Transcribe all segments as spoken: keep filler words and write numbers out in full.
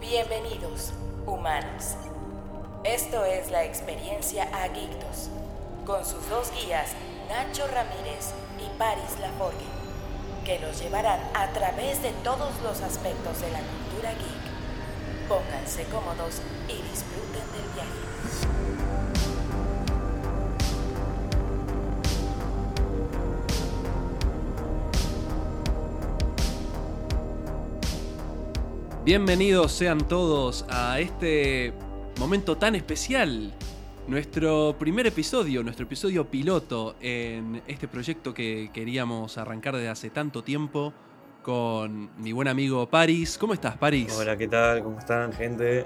Bienvenidos, humanos. Esto es la experiencia Agictos, con sus dos guías, Nacho Ramírez y Paris Laforgue, que los llevarán a través de todos los aspectos de la cultura geek. Pónganse cómodos y disfruten del viaje. Bienvenidos sean todos a este momento tan especial, nuestro primer episodio, nuestro episodio piloto en este proyecto que queríamos arrancar desde hace tanto tiempo con mi buen amigo Paris. ¿Cómo estás, Paris? Hola, ¿qué tal? ¿Cómo están, gente?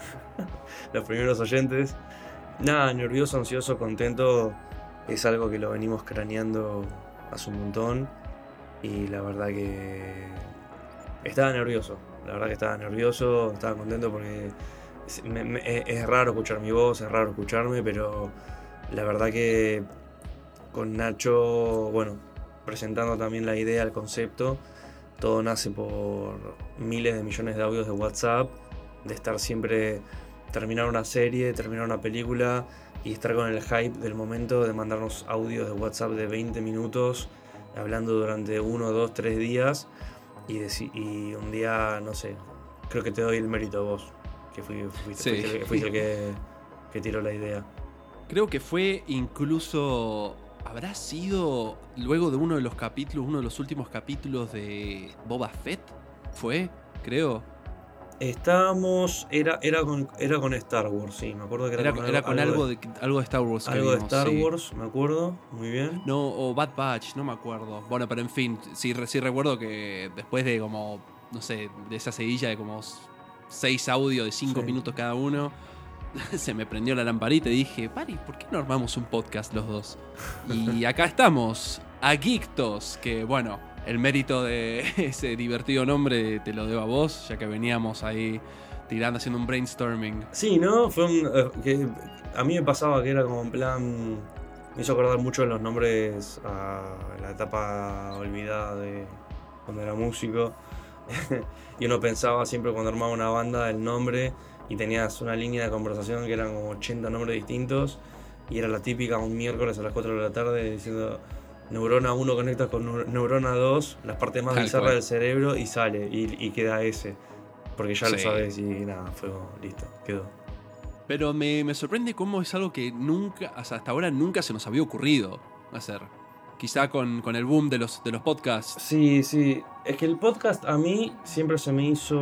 Los primeros oyentes. Nada, nervioso, ansioso, contento. Es algo que lo venimos craneando hace un montón y la verdad que estaba nervioso. La verdad que estaba nervioso, estaba contento porque es, me, me, es raro escuchar mi voz, es raro escucharme, pero la verdad que con Nacho, bueno, presentando también la idea, el concepto, todo nace por miles de millones de audios de WhatsApp, de estar siempre, terminar una serie, terminar una película y estar con el hype del momento de mandarnos audios de WhatsApp de veinte minutos, hablando durante uno, dos, tres días. Y, deci- y un día, no sé, creo que te doy el mérito a vos, que fui, fuiste, Sí. fuiste el, fuiste el que, que tiró la idea. Creo que fue incluso, habrá sido luego de uno de los capítulos, uno de los últimos capítulos de Boba Fett, fue, creo. Estábamos, era, era, con, era con Star Wars, sí, me acuerdo que era, Era, con, era algo, con algo algo de, de, algo de Star Wars. que algo de vimos, Star sí. Wars, me acuerdo, muy bien. No, o Bad Batch, no me acuerdo. Bueno, pero en fin, sí, sí recuerdo que después de como, no sé, de esa seguilla de como seis audios de cinco Sí. minutos cada uno, se me prendió la lamparita y dije, Pari, ¿por qué no armamos un podcast los dos? Y acá estamos, Agictos, que bueno, el mérito de ese divertido nombre te lo debo a vos, ya que veníamos ahí tirando, haciendo un brainstorming. Sí, ¿no? Fue un, eh, que a mí me pasaba que era como en plan, me hizo acordar mucho de los nombres a la etapa olvidada de cuando era músico. Y uno pensaba siempre cuando armaba una banda el nombre y tenías una línea de conversación que eran como ochenta nombres distintos y era la típica un miércoles a las cuatro de la tarde diciendo neurona uno conecta con neu- neurona dos, las partes más Tal bizarras cual. del cerebro y sale y, y queda ese porque ya lo Sí. sabes y nada, fue como, listo, quedó. Pero me, me sorprende cómo es algo que nunca, o sea, hasta ahora nunca se nos había ocurrido hacer. Quizá con, con el boom de los, de los podcasts. Sí, sí, es que el podcast a mí siempre se me hizo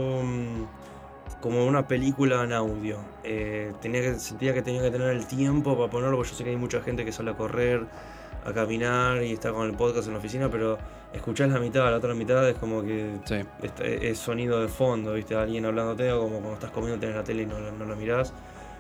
mm, como una película en audio. Eh, tenía que, sentía que tenía que tener el tiempo para ponerlo, porque yo sé que hay mucha gente que sale a correr, a caminar y está con el podcast en la oficina, pero escuchás la mitad, la otra mitad es como que Sí. es, es sonido de fondo, ¿viste? Alguien hablándote o como cuando estás comiendo tenés la tele y no, no lo mirás.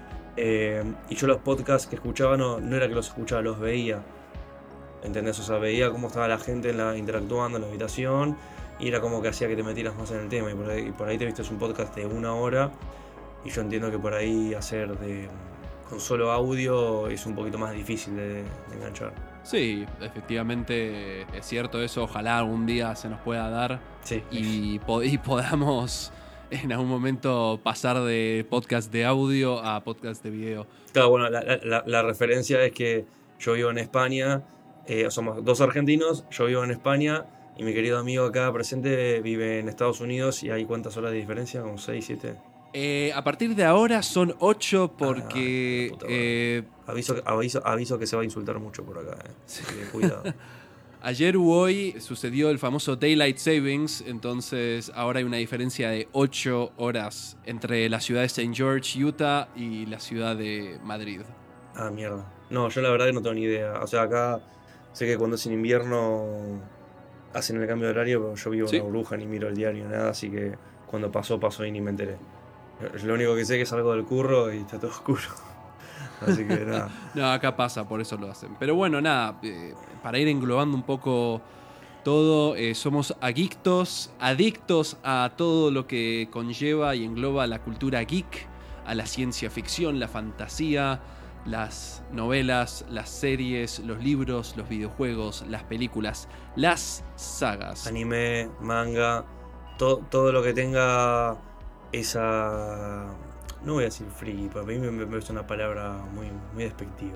Eh, y yo los podcasts que escuchaba no, no era que los escuchaba, los veía. ¿Entendés? O sea, veía cómo estaba la gente en la, interactuando en la habitación y era como que hacía que te metieras más en el tema. Y por ahí, y por ahí te viste un podcast de una hora y yo entiendo que por ahí hacer de con solo audio es un poquito más difícil de, de enganchar. Sí, efectivamente es cierto eso. Ojalá algún día se nos pueda dar Sí. y, po- y podamos en algún momento pasar de podcast de audio a podcast de video. Claro, bueno, la, la- la referencia es que yo vivo en España, eh, somos dos argentinos, yo vivo en España y mi querido amigo acá presente vive en Estados Unidos y hay cuántas horas de diferencia, como seis, siete. Eh, a partir de ahora son ocho Ah, porque... la puta madre. eh, Aviso, aviso, aviso que se va a insultar mucho por acá, eh. Así que cuidado. ayer u hoy sucedió el famoso Daylight Savings, entonces ahora hay una diferencia de ocho horas entre la ciudad de Saint George, Utah y la ciudad de Madrid. Ah, mierda. No, yo la verdad que no tengo ni idea. O sea, acá sé que cuando es en invierno hacen el cambio de horario, pero yo vivo Sí. en una burbuja, ni miro el diario, nada, así que cuando pasó, pasó y ni me enteré. Lo único que sé es que salgo del curro y está todo oscuro. Así que nada. No, acá pasa, por eso lo hacen. Pero bueno, nada, eh, para ir englobando un poco todo, eh, somos agictos, adictos a todo lo que conlleva y engloba la cultura geek, a la ciencia ficción, la fantasía, las novelas, las series, los libros, los videojuegos, las películas, las sagas. Anime, manga, to- todo lo que tenga esa... No voy a decir friki, porque a mí me, me parece una palabra muy, muy despectiva.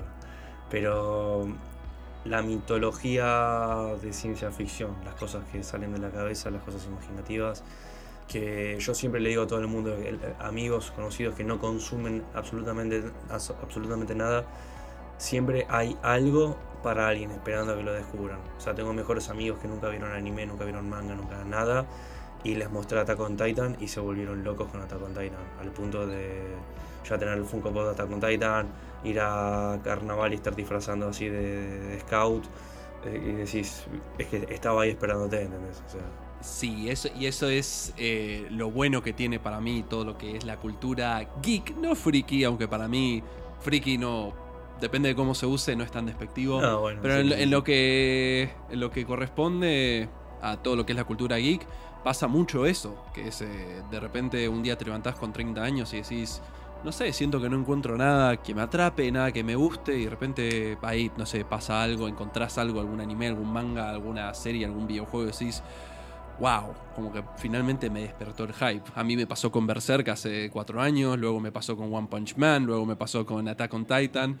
Pero la mitología de ciencia ficción, las cosas que salen de la cabeza, las cosas imaginativas, que yo siempre le digo a todo el mundo, amigos, conocidos que no consumen absolutamente, absolutamente nada, siempre hay algo para alguien esperando a que lo descubran. O sea, tengo mejores amigos que nunca vieron anime, nunca vieron manga, nunca nada, y les mostré Attack on Titan y se volvieron locos con Attack on Titan, al punto de ya tener el Funko Pop de Attack on Titan, ir a carnaval y estar disfrazando así de, de scout, eh, y decís, es que estaba ahí esperándote, ¿entendés? O sea, sí, eso, y eso es eh, lo bueno que tiene para mí todo lo que es la cultura geek, no friki, aunque para mí friki no, depende de cómo se use, no es tan despectivo. No, bueno, pero sí, en, sí. en lo que en lo que corresponde a todo lo que es la cultura geek, pasa mucho eso, que es eh, de repente un día te levantás con treinta años y decís, no sé, siento que no encuentro nada que me atrape, nada que me guste, y de repente ahí, no sé, pasa algo, encontrás algo, algún anime, algún manga, alguna serie, algún videojuego, y decís, wow, como que finalmente me despertó el hype. A mí me pasó con Berserk hace cuatro años, luego me pasó con One Punch Man, luego me pasó con Attack on Titan,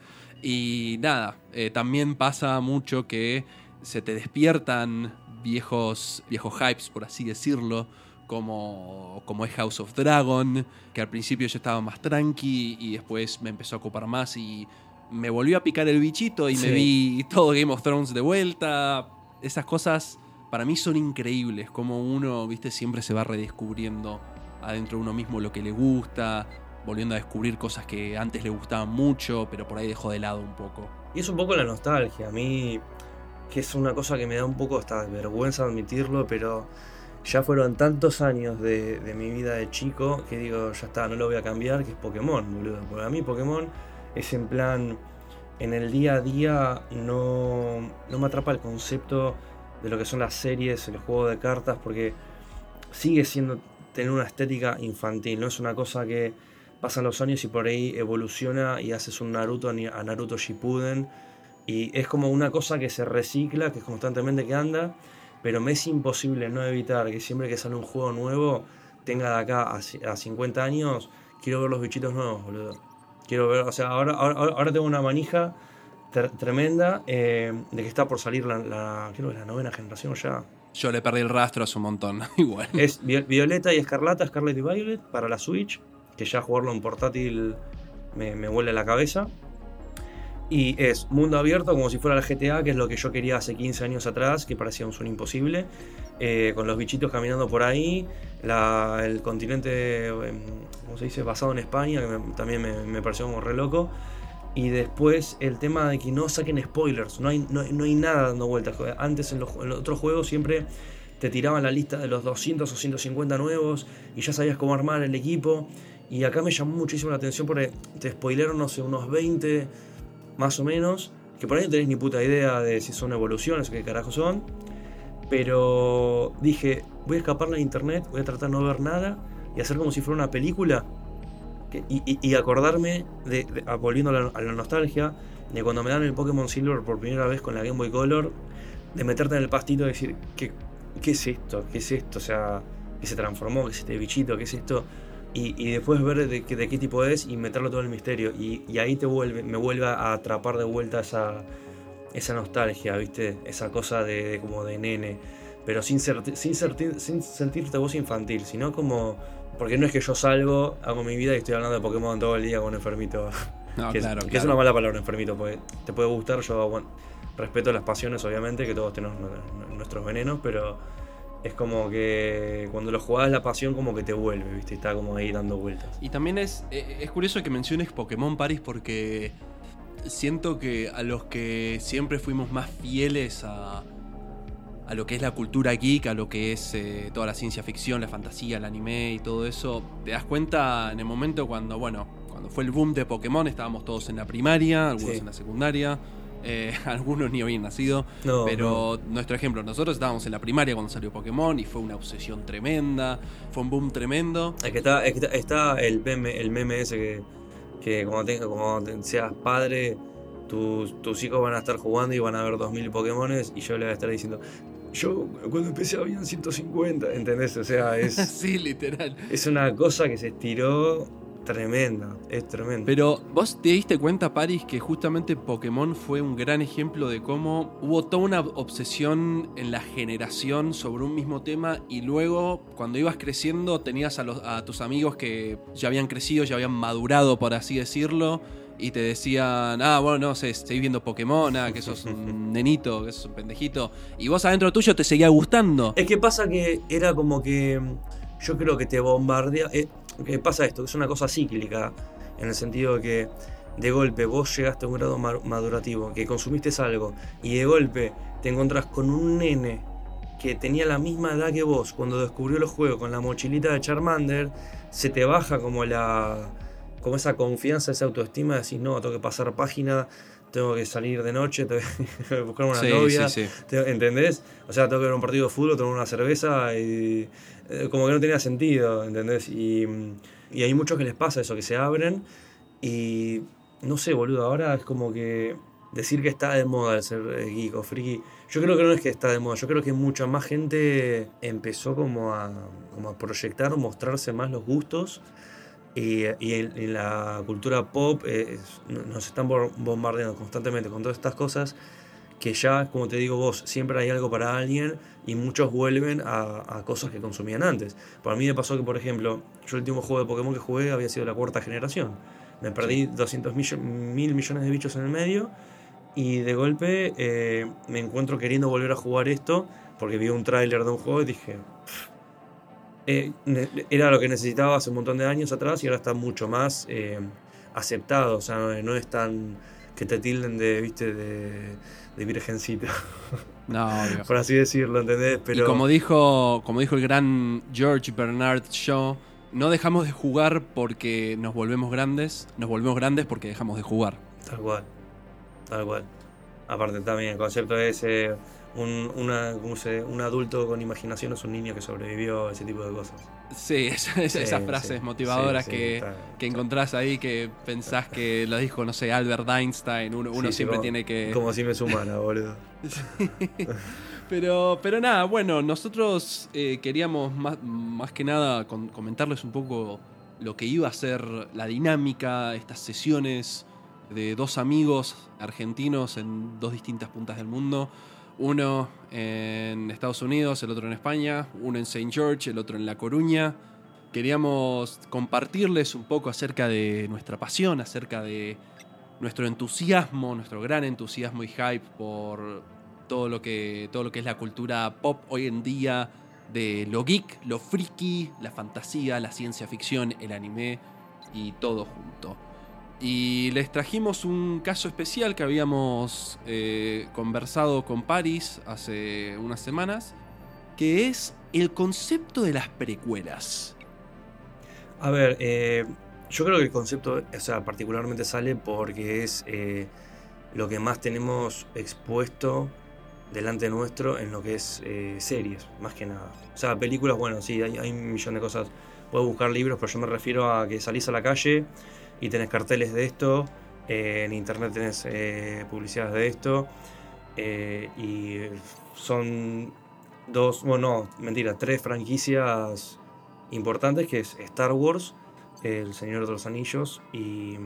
y nada, eh, también pasa mucho que se te despiertan viejos, viejos hypes, por así decirlo, como, como es House of Dragon, que al principio yo estaba más tranqui y después me empezó a ocupar más y me volvió a picar el bichito y Sí. me vi todo Game of Thrones de vuelta. Esas cosas para mí son increíbles, como uno, viste, siempre se va redescubriendo adentro de uno mismo lo que le gusta, volviendo a descubrir cosas que antes le gustaban mucho, pero por ahí dejó de lado un poco. Y es un poco la nostalgia, a mí, que es una cosa que me da un poco hasta vergüenza admitirlo, pero ya fueron tantos años de, de mi vida de chico que digo, ya está, no lo voy a cambiar, que es Pokémon, boludo. Porque a mí Pokémon es en plan, en el día a día no, no me atrapa el concepto de lo que son las series, el juego de cartas, porque sigue siendo tener una estética infantil, no es una cosa que pasan los años y por ahí evoluciona y haces un Naruto a Naruto Shippuden, y es como una cosa que se recicla, que es constantemente que anda, pero me es imposible no evitar que siempre que sale un juego nuevo, tenga de acá a, a cincuenta años, quiero ver los bichitos nuevos, boludo. Quiero ver, o sea, ahora, ahora, ahora tengo una manija ter, tremenda eh, de que está por salir la, la, creo que la novena generación ya. Yo le perdí el rastro hace un montón, igual. Es Violeta y Escarlata, Scarlet y Violet para la Switch, que ya jugarlo en portátil me, me vuela la cabeza. Y es mundo abierto como si fuera la G T A, que es lo que yo quería hace quince años atrás, que parecía un sueño imposible, eh, con los bichitos caminando por ahí, la, el continente, eh, ¿cómo se dice?, basado en España, que me, también me, me pareció como re loco. Y después el tema de que no saquen spoilers, no hay, no, no hay nada dando vueltas. Antes en los, en los otros juegos siempre te tiraban la lista de los doscientos o ciento cincuenta nuevos y ya sabías cómo armar el equipo. Y acá me llamó muchísimo la atención porque te spoilearon, no sé, unos veinte más o menos, que por ahí no tenés ni puta idea de si son evoluciones o qué carajo son. Pero dije, voy a escaparle a internet, voy a tratar de no ver nada y hacer como si fuera una película. Que, y, y, y acordarme, de, de, volviendo a la, a la nostalgia, de cuando me dan el Pokémon Silver por primera vez con la Game Boy Color, de meterte en el pastito y decir, ¿qué, qué es esto? ¿Qué es esto? O sea, ¿qué se transformó? ¿Qué es este bichito? ¿Qué es esto? Y, y después ver de, de, de qué tipo es y meterlo todo en el misterio. Y, y ahí te vuelve, me vuelve a atrapar de vuelta esa, esa nostalgia, ¿viste? Esa cosa de, de como de nene. Pero sin, ser, sin, ser, sin sentirte voz infantil, sino como... Porque no es que yo salgo, hago mi vida y estoy hablando de Pokémon todo el día con un enfermito. No, que, claro, es, que claro. es una mala palabra, enfermito, porque te puede gustar. Yo bueno, respeto las pasiones, obviamente, que todos tenemos nuestros venenos, pero... Es como que cuando lo jugás la pasión como que te vuelve, ¿viste? Está como ahí dando vueltas. Y también es, es curioso que menciones Pokémon, Paris, porque siento que a los que siempre fuimos más fieles a, a lo que es la cultura geek, a lo que es eh, toda la ciencia ficción, la fantasía, el anime y todo eso, te das cuenta en el momento cuando, bueno, cuando fue el boom de Pokémon, estábamos todos en la primaria, algunos Sí. en la secundaria. Eh, algunos ni habían nacido, No, pero no. Nuestro ejemplo, nosotros estábamos en la primaria cuando salió Pokémon y fue una obsesión tremenda, fue un boom tremendo. Es que está, es que está, está el meme, el meme ese que, que cuando, tenga, cuando seas padre, tus, tus hijos van a estar jugando y van a ver dos mil Pokémones y yo le voy a estar diciendo, yo cuando empecé habían ciento cincuenta, ¿entendés? O sea, es, Sí, literal. es una cosa que se estiró tremenda, es tremendo. Pero vos te diste cuenta, Paris, que justamente Pokémon fue un gran ejemplo de cómo hubo toda una obsesión en la generación sobre un mismo tema y luego cuando ibas creciendo tenías a, los, a tus amigos que ya habían crecido, ya habían madurado, por así decirlo, y te decían, ah, bueno, no sé, seguís viendo Pokémon, ah, que sos un nenito, que sos un pendejito, y vos adentro tuyo te seguía gustando. Es que pasa que era como que yo creo que te bombardea. Eh, que pasa esto, que es una cosa cíclica, en el sentido de que de golpe vos llegaste a un grado madurativo, que consumiste algo, y de golpe te encontrás con un nene que tenía la misma edad que vos cuando descubrió los juegos con la mochilita de Charmander, se te baja como la como esa confianza, esa autoestima de decir, no, tengo que pasar página, tengo que salir de noche, tengo que buscar una Sí, novia, sí, sí. ¿entendés? O sea, tengo que ver un partido de fútbol, tomar una cerveza y eh, como que no tenía sentido, ¿entendés? Y, y hay muchos que les pasa eso, que se abren y no sé, boludo, ahora es como que decir que está de moda el ser geek o friki, yo creo que no es que está de moda, yo creo que mucha más gente empezó como a, como a proyectar o mostrarse más los gustos. Y, y en, en la cultura pop eh, nos están bombardeando constantemente con todas estas cosas que ya, como te digo vos, siempre hay algo para alguien y muchos vuelven a, a cosas que consumían antes. Para mí me pasó que, por ejemplo, yo el último juego de Pokémon que jugué había sido la cuarta generación. Me perdí doscientos mil millones de bichos en el medio y de golpe eh, me encuentro queriendo volver a jugar esto porque vi un tráiler de un juego y dije... Eh, era lo que necesitaba hace un montón de años atrás y ahora está mucho más eh, aceptado, o sea, no, no es tan que te tilden de, viste, de, de virgencita. No, obvio. Por así decirlo, ¿entendés? Pero... Y como dijo, como dijo el gran George Bernard Shaw, no dejamos de jugar porque nos volvemos grandes, nos volvemos grandes porque dejamos de jugar. Tal cual, tal cual. Aparte también el concepto es... Eh, Un, una, ¿cómo se, un adulto con imaginación es un niño que sobrevivió, ese tipo de cosas. Sí, esa, esa, Sí, esas frases sí, motivadoras sí, sí, que, está, que encontrás ahí, que pensás que lo dijo, no sé, Albert Einstein. Uno, uno sí, siempre como, tiene que... Como si me sumara, boludo. Sí. Pero, pero nada, bueno, nosotros eh, queríamos más, más que nada con, comentarles un poco lo que iba a ser la dinámica, estas sesiones de dos amigos argentinos en dos distintas puntas del mundo. Uno en Estados Unidos, el otro en España, uno en Saint George, el otro en La Coruña. Queríamos compartirles un poco acerca de nuestra pasión, acerca de nuestro entusiasmo, nuestro gran entusiasmo y hype por todo lo que, todo lo que es la cultura pop hoy en día, de lo geek, lo friki, la fantasía, la ciencia ficción, el anime y todo junto. Y les trajimos un caso especial que habíamos eh, conversado con Paris hace unas semanas, que es el concepto de las precuelas. A ver, eh, yo creo que el concepto, o sea, particularmente sale porque es eh, lo que más tenemos expuesto delante nuestro en lo que es eh, series, más que nada. O sea, películas, bueno, sí, hay, hay un millón de cosas. Puedes buscar libros, pero yo me refiero a que salís a la calle y tenés carteles de esto, eh, en internet tenés eh, publicidades de esto, eh, y son dos, bueno, no, mentira, tres franquicias importantes, que es Star Wars, El Señor de los Anillos y...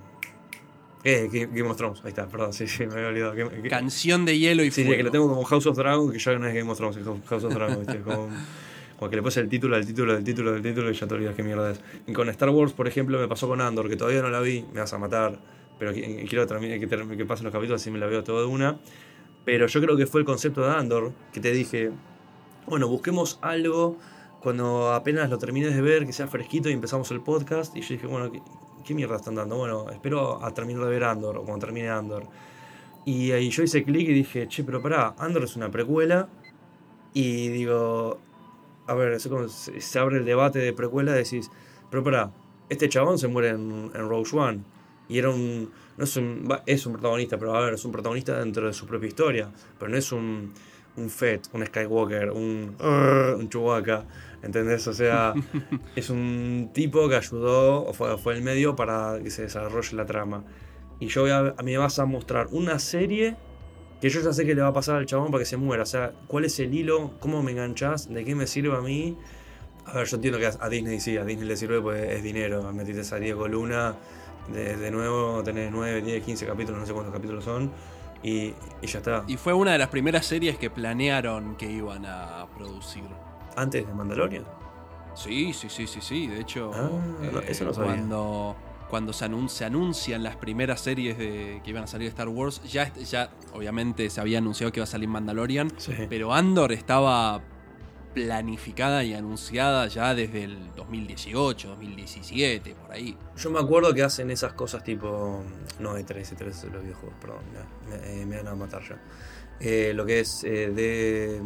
Eh, Game of Thrones, ahí está, perdón, sí, sí, me había olvidado. Game, que, Canción de hielo y sí, fuego. Sí, que lo tengo como House of Dragon, que ya no es Game of Thrones, es House of Dragon, ¿viste? Como... Como que le pones el título, el título, el título, el título y ya te olvidas qué mierda es. Y con Star Wars, por ejemplo, me pasó con Andor, que todavía no la vi, me vas a matar, pero quiero que, que, que pasen los capítulos así me la veo todo de una. Pero yo creo que fue el concepto de Andor, que te dije, bueno, busquemos algo cuando apenas lo termines de ver, que sea fresquito y empezamos el podcast. Y yo dije, bueno, ¿qué, qué mierda están dando? Bueno, espero a terminar de ver Andor, o cuando termine Andor. Y ahí yo hice clic y dije, che, pero pará, Andor es una precuela. Y digo... A ver, eso como se, se abre el debate de precuela, decís, pero pará, este chabón se muere en, en Rogue One. Y era un. No es un. Es un protagonista, pero a ver, es un protagonista dentro de su propia historia. Pero no es un. Un Fett, un Skywalker, un. Uh, un Chewbacca. ¿Entendés? O sea, es un tipo que ayudó, o fue, fue el medio para que se desarrolle la trama. Y yo voy a, a mí me vas a mostrar una serie que yo ya sé que le va a pasar al chabón para que se muera. O sea, ¿cuál es el hilo? ¿Cómo me enganchás? ¿De qué me sirve a mí? A ver, yo entiendo que a Disney sí, a Disney le sirve porque es dinero. Metiste a Diego Luna, de, de nuevo tenés nueve, diez, quince capítulos, no sé cuántos capítulos son, y, y ya está. Y fue una de las primeras series que planearon que iban a producir. ¿Antes de Mandalorian? Sí, sí, sí, sí, sí. De hecho, ah, no, eso no sabía. cuando, cuando se, anun- se anuncian las primeras series de, que iban a salir de Star Wars, ya, ya obviamente se había anunciado que iba a salir Mandalorian, Sí. pero Andor estaba planificada y anunciada ya desde el dos mil dieciocho, dos mil diecisiete, por ahí. Yo me acuerdo que hacen esas cosas tipo... No, E tres, E tres de los videojuegos, perdón, me, me, me van a matar ya. Eh, lo que es eh, de...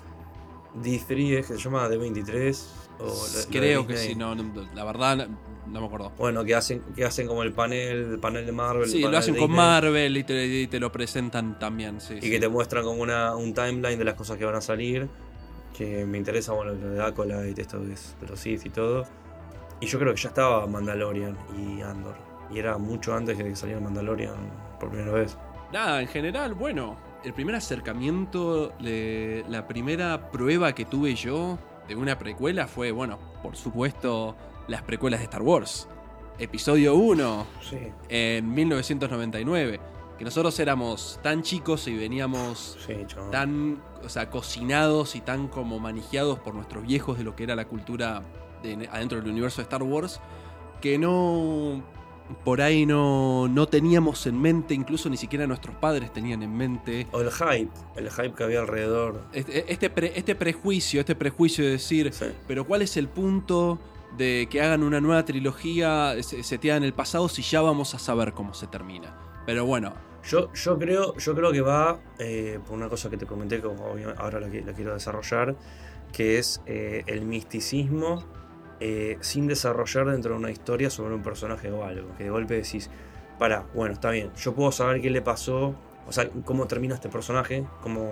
D tres, es que se llama D veintitrés. O lo, Creo lo que sí, no, no, la verdad no, no me acuerdo. Bueno, que hacen, que hacen como el panel, el panel de Marvel. Sí, el panel lo hacen de con Disney, Marvel y te, y te lo presentan también, sí. Y sí. que te muestran como una, un timeline de las cosas que van a salir. Que me interesa, bueno, lo de Acolyte, esto de los Sith y todo. Y yo creo que ya estaba Mandalorian y Andor. Y era mucho antes de que saliera Mandalorian por primera vez. Nada, en general, bueno, el primer acercamiento, le- la primera prueba que tuve yo de una precuela fue, bueno, por supuesto, las precuelas de Star Wars. Episodio uno, Sí. en mil novecientos noventa y nueve. Que nosotros éramos tan chicos y veníamos Sí, chaval. tan, o sea, cocinados y tan como manejado por nuestros viejos de lo que era la cultura de, adentro del universo de Star Wars, que no, por ahí no, no teníamos en mente, incluso ni siquiera nuestros padres tenían en mente, O el hype, el hype que había alrededor. este, este, pre- este prejuicio, este prejuicio de decir, Sí. pero ¿cuál es el punto de que hagan una nueva trilogía se- seteada en el pasado si ya vamos a saber cómo se termina? Pero bueno, Yo, yo, creo, yo creo que va eh, por una cosa que te comenté, que obviamente ahora la, qui- la quiero desarrollar, que es eh, el misticismo eh, sin desarrollar dentro de una historia sobre un personaje o algo. Que de golpe decís, para, bueno, está bien, yo puedo saber qué le pasó, o sea, cómo termina este personaje, cómo,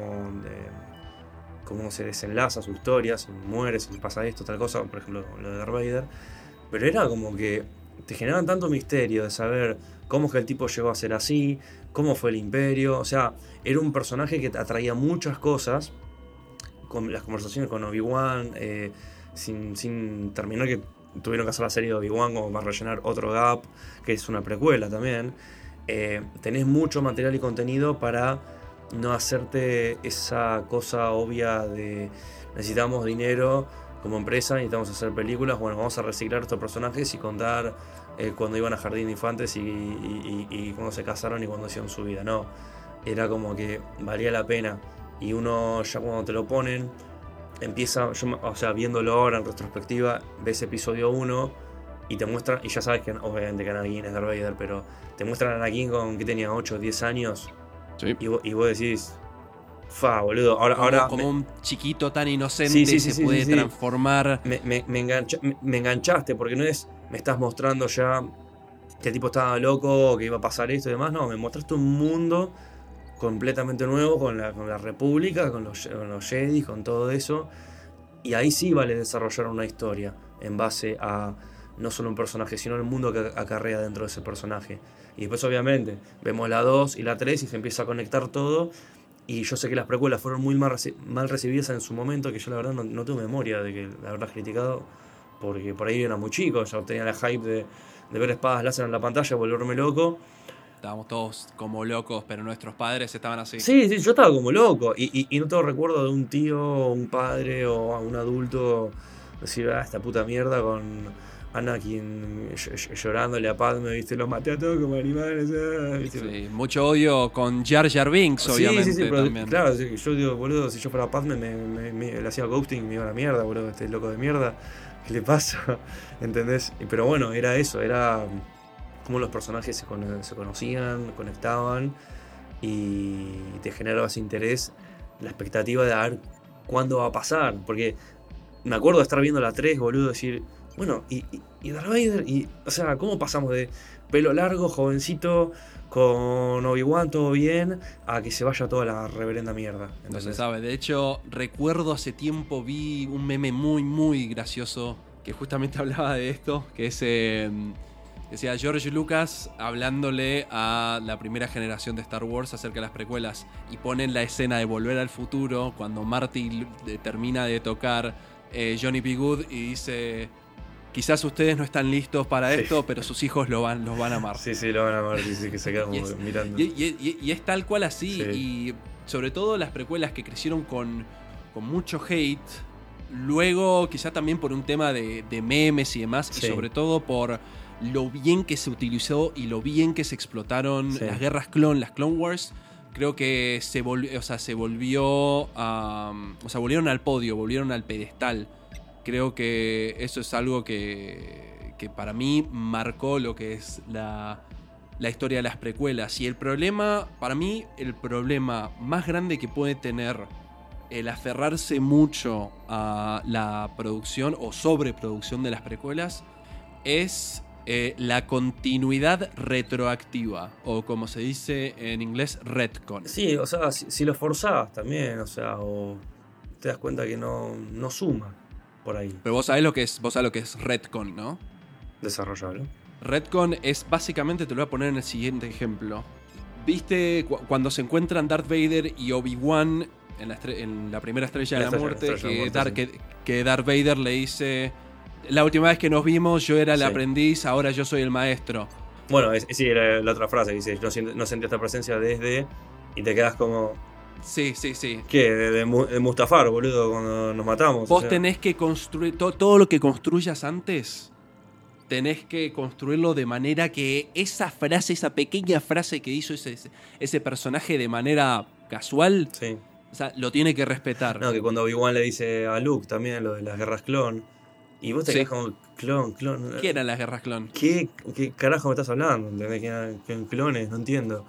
de- cómo se desenlaza su historia, si muere, si le pasa esto, tal cosa, por ejemplo, lo de Darth Vader. Pero era como que te generaban tanto misterio de saber cómo es que el tipo llegó a ser así, cómo fue el imperio. O sea, era un personaje que te atraía muchas cosas. Con las conversaciones con Obi-Wan, eh, sin, sin terminar que tuvieron que hacer la serie de Obi-Wan como para rellenar otro gap, que es una precuela también. Eh, tenés mucho material y contenido para no hacerte esa cosa obvia de necesitamos dinero como empresa, necesitamos hacer películas, bueno, vamos a reciclar estos personajes y contar eh, cuando iban a Jardín de Infantes y, y, y, y cuando se casaron y cuando hicieron su vida. No, era como que valía la pena. Y uno ya cuando te lo ponen, empieza, yo, o sea, viéndolo ahora en retrospectiva, ves episodio uno y te muestran, y ya sabes que obviamente que Anakin es Darth Vader, pero te muestran a Anakin con que tenía ocho o diez años sí. y, vos, y vos decís, fa, boludo, ahora... Como, ahora como me, un chiquito tan inocente Sí, sí, sí, se sí, puede sí, sí. transformar. me, me, me engancha- me- me enganchaste, porque no es, me estás mostrando ya que el tipo estaba loco, que iba a pasar esto y demás, no, me mostraste un mundo completamente nuevo con la, con la República, con los, con los Jedi, con todo eso. Y ahí sí vale desarrollar una historia en base a no solo un personaje, sino el mundo que acarrea dentro de ese personaje. Y después obviamente vemos la dos y la tres y se empieza a conectar todo. Y yo sé que las precuelas fueron muy mal, reci- mal recibidas en su momento, que yo la verdad no, no tengo memoria de que la habrás criticado, porque por ahí era muy chico, ya tenía la hype de, de ver espadas láser en la pantalla, volverme loco. Estábamos todos como locos, pero nuestros padres estaban así. Sí, sí, yo estaba como loco. Y, y, y no tengo recuerdo de un tío, un padre o un adulto decir, ah, esta puta mierda con Anakin ll- ll- llorándole a Padme, viste, los maté a todos como animales. ah, ¿viste? Sí, mucho odio con Jar Jar Binks, Sí, obviamente. sí, sí, pero también. claro, sí, yo digo, boludo, si yo fuera Padme me, me, me- le hacía ghosting y me iba a la mierda, boludo, este loco de mierda, ¿qué le pasa? ¿Entendés? Y- Pero bueno, era eso, era cómo los personajes se, cono- se conocían, conectaban y te generaba ese interés, la expectativa de a ver cuándo va a pasar, porque me acuerdo de estar viendo la tres, boludo, decir, bueno, y, y, y Darth Vader, y, o sea, ¿cómo pasamos de pelo largo, jovencito, con Obi-Wan todo bien, a que se vaya toda la reverenda mierda? No se Entonces, sabe. De hecho, recuerdo hace tiempo vi un meme muy, muy gracioso que justamente hablaba de esto, que es eh, Decía George Lucas hablándole a la primera generación de Star Wars acerca de las precuelas y ponen la escena de Volver al Futuro cuando Marty termina de tocar eh, Johnny B. Good y dice: quizás ustedes no están listos para Sí. esto, pero sus hijos lo van, los van a amar. Sí, sí, lo van a amar, sí, sí, que se quedan Y como es, mirando. y, y- y- y es tal cual así. Sí. Y sobre todo las precuelas que crecieron con, con mucho hate. Luego, quizá también por un tema de, de memes y demás. Sí. Y sobre todo por lo bien que se utilizó y lo bien que se explotaron Sí. las guerras clon, las Clone Wars. Creo que se volvió, o sea, se volvió a, o sea, volvieron al podio, volvieron al pedestal. Creo que eso es algo que, que para mí marcó lo que es la, la historia de las precuelas. Y el problema, para mí, el problema más grande que puede tener el aferrarse mucho a la producción o sobreproducción de las precuelas es eh, la continuidad retroactiva, o como se dice en inglés, retcon. Sí, o sea, si, si lo forzabas también, o sea, o te das cuenta que no, no suma por ahí. Pero vos sabés lo que es, vos sabés lo que es retcon, ¿no? Desarrollarlo. Retcon es básicamente, te lo voy a poner en el siguiente ejemplo. ¿Viste cu- cuando se encuentran Darth Vader y Obi-Wan en la, estre- en la primera estrella La de la estrella- muerte? estrella de Que, la muerte, Dar- sí. que, que Darth Vader le dice: la última vez que nos vimos yo era el Sí. aprendiz, ahora yo soy el maestro. Bueno, es, sí, era la otra frase que dice, no, siento- no sentí esta presencia desde... Y te quedas como, Sí, sí, sí. ¿qué? De, de Mu- de Mustafar, boludo, cuando nos matamos. Vos o sea. tenés que construir to- todo lo que construyas antes. Tenés que construirlo de manera que esa frase, esa pequeña frase que hizo ese, ese personaje de manera casual, Sí. o sea, lo tiene que respetar. No, que cuando Obi-Wan le dice a Luke también lo de las guerras clon, y vos te Sí. quedás como, clon, clon. ¿Qué eran las guerras clon? ¿Qué, qué carajo me estás hablando? ¿Entendés? Que eran, que eran clones, no entiendo.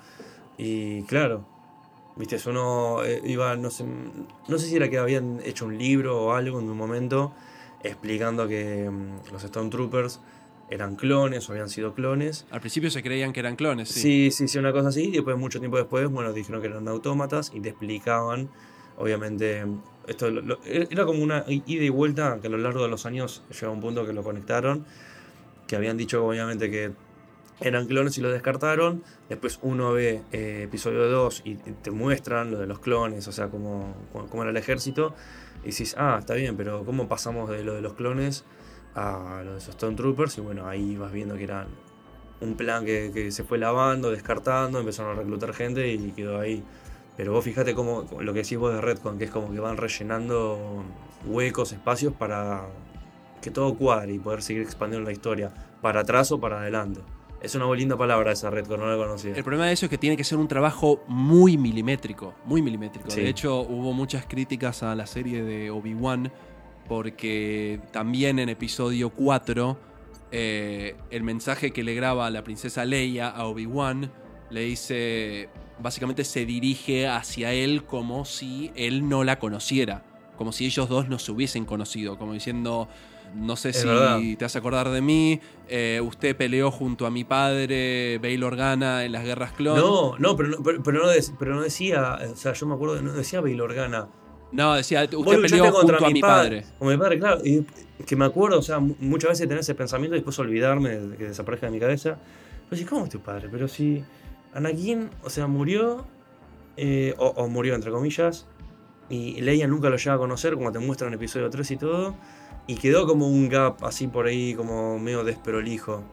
Y claro, viste, uno eh, iba, no sé, no sé si era que habían hecho un libro o algo en un momento explicando que mm, los Stormtroopers eran clones o habían sido clones. Al principio se creían que eran clones, sí. Sí, sí, sí, una cosa así. Y después, mucho tiempo después, bueno, dijeron que eran autómatas y te explicaban, obviamente, esto lo- lo- era como una ida y vuelta que a lo largo de los años llegó a un punto que lo conectaron, que habían dicho, obviamente, que eran clones y lo descartaron. Después uno ve eh, episodio dos y te muestran lo de los clones, o sea, cómo, cómo era el ejército. Y dices, ah, está bien, pero ¿cómo pasamos de lo de los clones a lo de esos Stormtroopers? Y bueno, ahí vas viendo que eran un plan que, que se fue lavando, descartando, empezaron a reclutar gente y quedó ahí. Pero vos fíjate cómo, lo que decís vos de Redcon, que es como que van rellenando huecos, espacios para que todo cuadre y poder seguir expandiendo la historia, para atrás o para adelante. Es una muy linda palabra esa Redcon, no la conocía. El problema de eso es que tiene que ser un trabajo muy milimétrico, muy milimétrico. Sí. De hecho, hubo muchas críticas a la serie de Obi-Wan porque también en episodio cuatro eh, el mensaje que le graba la princesa Leia a Obi-Wan le dice, básicamente se dirige hacia él como si él no la conociera, como si ellos dos no se hubiesen conocido, como diciendo, no sé Es si verdad. te vas a acordar de mí, eh, usted peleó junto a mi padre Bail Organa en las guerras clon. No, no, pero no, pero, pero no, dec- pero no decía, o sea, yo me acuerdo, no decía Bail Organa. No, decía, usted Vos luchaste peleó contra junto a mi padre. Con mi padre, claro. Y que me acuerdo, o sea, mu- muchas veces tener ese pensamiento y después olvidarme de que desaparezca de mi cabeza. Pero sí, ¿cómo es tu padre? Pero si Anakin, o sea, murió, eh, o, o murió entre comillas, y Leia nunca lo llega a conocer, como te muestran en episodio tres y todo, y quedó como un gap así por ahí, como medio desprolijo.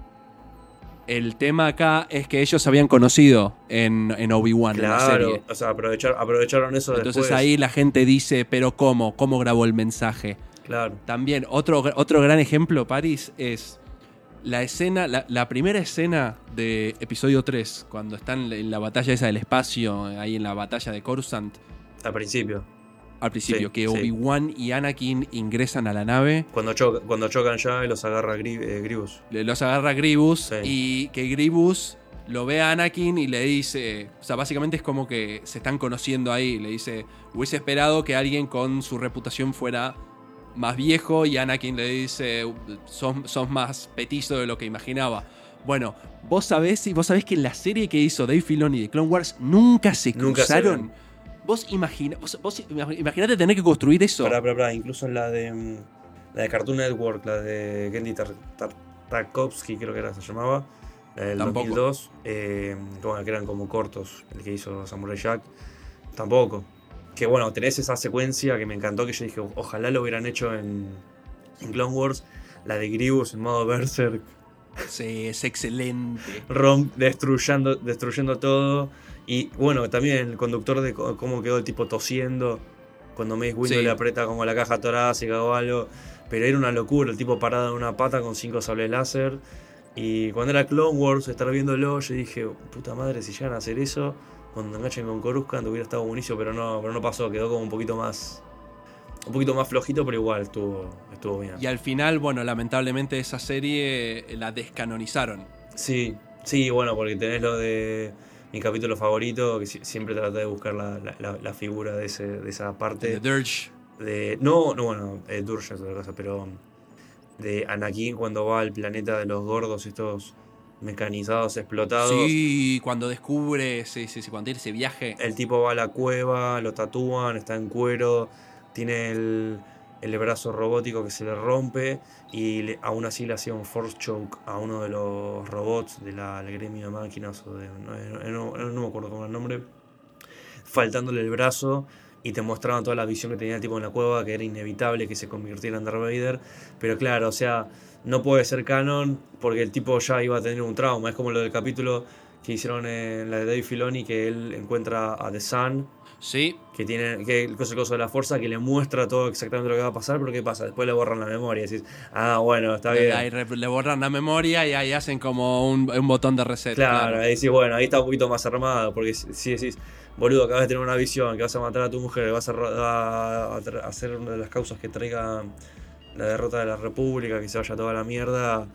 El tema acá es que ellos se habían conocido en, en Obi-Wan, en la Claro, serie. o sea, aprovechar, aprovecharon eso Entonces después. ahí la gente dice, pero ¿cómo? ¿Cómo grabó el mensaje? Claro. También, otro, otro gran ejemplo, Paris, es la escena, la, la primera escena de episodio tres, cuando están en la batalla esa del espacio, ahí en la batalla de Coruscant, Al principio. al principio, Sí, que sí. Obi-Wan y Anakin ingresan a la nave, Cuando, choca- cuando chocan ya y los agarra Gri- eh, Grievous. le- los agarra Grievous Sí. y que Grievous lo ve a Anakin y le dice, o sea, básicamente es como que se están conociendo ahí, le dice, hubiese esperado que alguien con su reputación fuera más viejo, y Anakin le dice, sos, sos más petizo de lo que imaginaba. Bueno, vos sabés, vos sabés que en la serie que hizo Dave Filoni de Clone Wars nunca se Nunca se cruzaron. ven. Vos, imagina, vos, vos imaginate tener que construir eso. Pará, pará, pará, incluso en la de mm, la de Cartoon Network, la de Genndy Tar, Tar- Tartakovsky, creo que era, se llamaba, la del Tampoco. dos mil dos, eh, que, bueno, que eran como cortos, el que hizo Samurai Jack. Tampoco. Que bueno, tenés esa secuencia que me encantó, que yo dije, ojalá lo hubieran hecho en, en Clone Wars, la de Grievous en modo Berserk, Sí, es excelente. Rom destruyendo, destruyendo todo. Y bueno, también el conductor de co- cómo quedó el tipo tosiendo cuando Mace Windu Sí. le aprieta como la caja torácica o algo. Pero era una locura, el tipo parado en una pata con cinco sables láser. Y cuando era Clone Wars, estar viéndolo, yo dije, puta madre, si llegan a hacer eso, cuando enganchen con Coruscant hubiera estado buenísimo, pero no, pero no pasó, quedó como un poquito más. Un poquito más flojito, pero igual estuvo, estuvo bien. Y al final, bueno, lamentablemente esa serie la descanonizaron. Sí, sí, bueno, porque tenés lo de mi capítulo favorito, que si- siempre traté de buscar la, la- la- la figura de, ese, de esa parte. The Dirge. De, no, no, bueno, eh, Durge es otra cosa, pero de Anakin cuando va al planeta de los gordos, estos mecanizados explotados. Sí, cuando descubre, sí, sí, sí, cuando tiene ese viaje. El tipo va a la cueva, lo tatúan, está en cuero, tiene el, el brazo robótico que se le rompe y le- aún así le hacía un force choke a uno de los robots de la, del gremio de máquinas, o de, no, no- no- no me acuerdo cómo era el nombre, faltándole el brazo. Y te mostraban toda la visión que tenía el tipo en la cueva, que era inevitable que se convirtiera en Darth Vader. Pero claro, o sea, no puede ser canon porque el tipo ya iba a tener un trauma. Es como lo del capítulo que hicieron en la de Dave Filoni, que él encuentra a The Sun, Sí, que tiene que el coso, el coso de la fuerza, que le muestra todo exactamente lo que va a pasar, pero ¿qué pasa? Después le borran la memoria y decís, ah, bueno, está bien. ahí re- le borran la memoria y ahí hacen como un, un botón de reset. Claro, ahí decís, bueno, ahí está un poquito más armado, porque si si decís, boludo, acabas de tener una visión, que vas a matar a tu mujer, que vas a, ro- a- a tra- a hacer una de las causas que traiga la derrota de la República, que se vaya toda la mierda,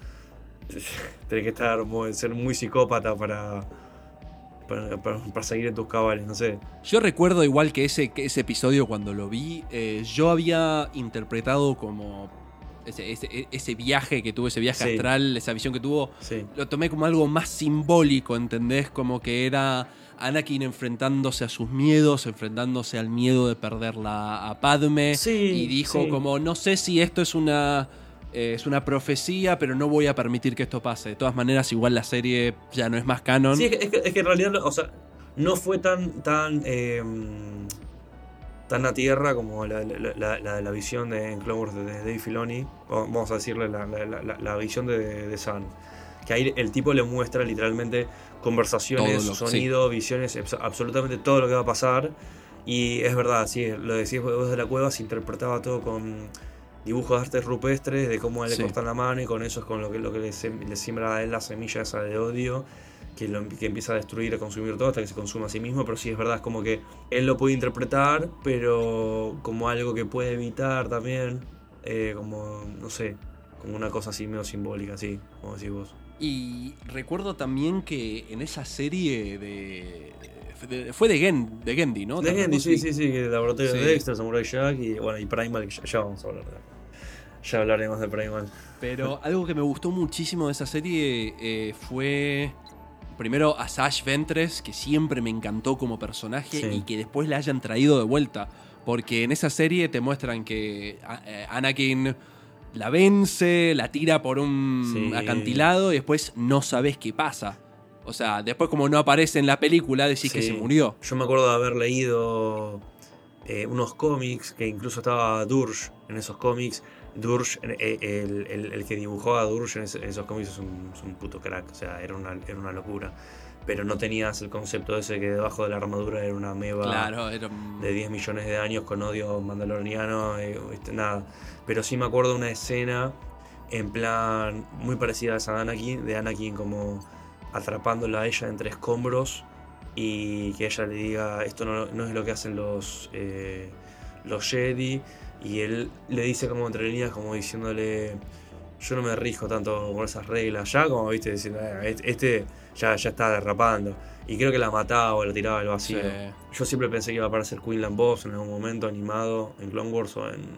tenés que estar muy- ser muy psicópata para, para, para- para seguir en tus cabales, no sé. Yo recuerdo igual que ese, que ese episodio cuando lo vi, eh, yo había interpretado como ese, ese, ese viaje que tuvo, ese viaje Sí. astral, esa visión que tuvo, Sí. lo tomé como algo más simbólico, ¿entendés? Como que era Anakin enfrentándose a sus miedos, enfrentándose al miedo de perderla a Padme. Sí, y dijo sí. como, no sé si esto es una, eh, es una profecía, pero no voy a permitir que esto pase. De todas maneras, igual la serie ya no es más canon. Sí, es que, es que- es que en realidad, o sea, no fue tan tan eh, tan a tierra como la, la, la, la, la visión de en Clone Wars de, de Dave Filoni, o vamos a decirle la, la, la, la visión de, de Sun, que ahí el tipo le muestra literalmente conversaciones, Todo lo- sonido, visiones, abs- absolutamente todo lo que va a pasar. Y es verdad, sí, lo decís vos de la cueva, se interpretaba todo con dibujos de artes rupestres, de cómo a él Sí. le cortan la mano, y con eso es con lo que, lo que le, sem- le siembra a él la semilla esa de odio, que, lo, que empieza a destruir, a consumir todo hasta que se consume a sí mismo. Pero sí, es verdad, es como que él lo puede interpretar, pero como algo que puede evitar también, eh, como, no sé, como una cosa así medio simbólica, así, como decís vos. Y recuerdo también que en esa serie de. de- fue de, Gen, de Gendy, ¿no? De Gendy, sí, Tartakovsky. sí, sí, que el laboratorio Sí. de Dexter, Samurai Jack y bueno, y Primal, que ya, ya vamos a hablar de Ya hablaremos de Primal. Pero algo que me gustó muchísimo de esa serie eh, fue. Primero a Sash Ventress, que siempre me encantó como personaje, Sí. y que después la hayan traído de vuelta. Porque en esa serie te muestran que a- eh, Anakin la vence, la tira por un Sí. acantilado y después no sabes qué pasa. O sea, después como no aparece en la película, decís que Sí. se murió. Yo me acuerdo de haber leído eh, unos cómics, que incluso estaba Durge en esos cómics. Durge, eh, el, el- el que dibujó a Durge en, ese- en esos cómics es un, es un puto crack, o sea, era una, era una locura. Pero no tenías el concepto ese que debajo de la armadura era una meba Claro, era un- de diez millones de años con odio mandaloriano, eh, ¿viste? Nada. Pero sí me acuerdo de una escena en plan muy parecida a esa de Anakin, de Anakin como atrapándola a ella entre escombros y que ella le diga, esto no, no es lo que hacen los, eh, los Jedi, y él le dice como entre líneas, como diciéndole, yo no me rijo tanto por esas reglas, ya como viste, diciendo, "Eh, este ya, ya está derrapando", y creo que la mataba o la tiraba al vacío. Sí. Yo siempre pensé que iba a aparecer Quinlan Boss en algún momento animado en Clone Wars o en,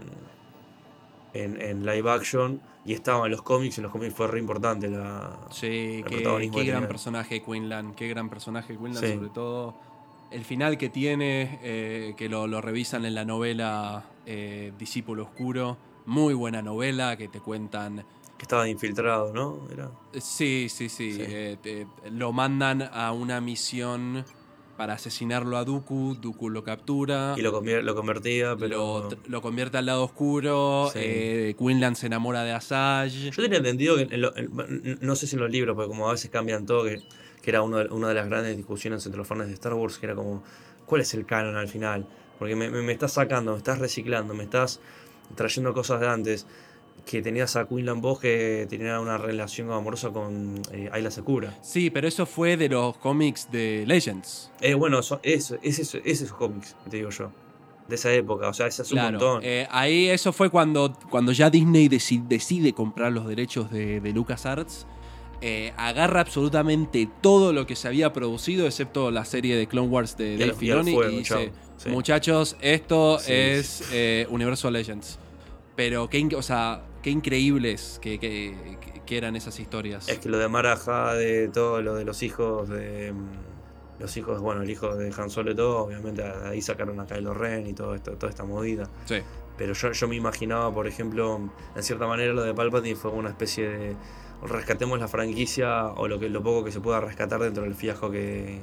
en, en live action, y estaba en los cómics, y en los cómics fue re importante la, Sí, el qué, protagonismo qué que gran tenía. personaje Quinlan, qué gran personaje Quinlan, Sí. sobre todo el final que tiene, eh, que lo, lo revisan en la novela eh, Discípulo Oscuro, muy buena novela, que te cuentan Que estaba infiltrado, ¿no? Era... Sí, sí, sí. Sí. Eh, te- lo mandan a una misión para asesinarlo a Dooku. Dooku lo captura. Y lo, convier- lo convertía, pero... Lo, lo convierte al lado oscuro. Sí. eh, Quinlan se enamora de Asajj. Yo tenía entendido que, en lo- en- no sé si en los libros, porque como a veces cambian todo, que, que era uno de- una de las grandes discusiones entre los fans de Star Wars, que era como, ¿cuál es el canon al final? Porque me, me, me estás sacando, me estás reciclando, me estás trayendo cosas de antes. Que tenías a Quinlan Vos que tenía una relación amorosa con eh, Ayla Secura. Sí, pero eso fue de los cómics de Legends. Eh, bueno, eso, eso, es, eso, es esos cómics, te digo yo. De esa época, o sea, ese es un Claro, montón. eh, ahí eso fue cuando, cuando ya Disney deci- decide comprar los derechos de, de LucasArts. Eh, agarra absolutamente todo lo que se había producido, excepto la serie de Clone Wars de Y Dave al- y al Filoni, y, fuego, dice, chao. Sí. muchachos, esto Sí. es eh, Universal Legends. Pero qué, in- o sea, qué increíbles que, que- que eran esas historias. Es que lo de Maraja, de todo lo de los hijos de. mm, Los hijos, bueno, el hijo de Han Solo y todo, obviamente de ahí sacaron a Kylo Ren y todo esto, toda esta movida. Sí. Pero yo, yo me imaginaba, por ejemplo, en cierta manera lo de Palpatine fue una especie de. Rescatemos la franquicia o lo que lo poco que se pueda rescatar dentro del fiasco que,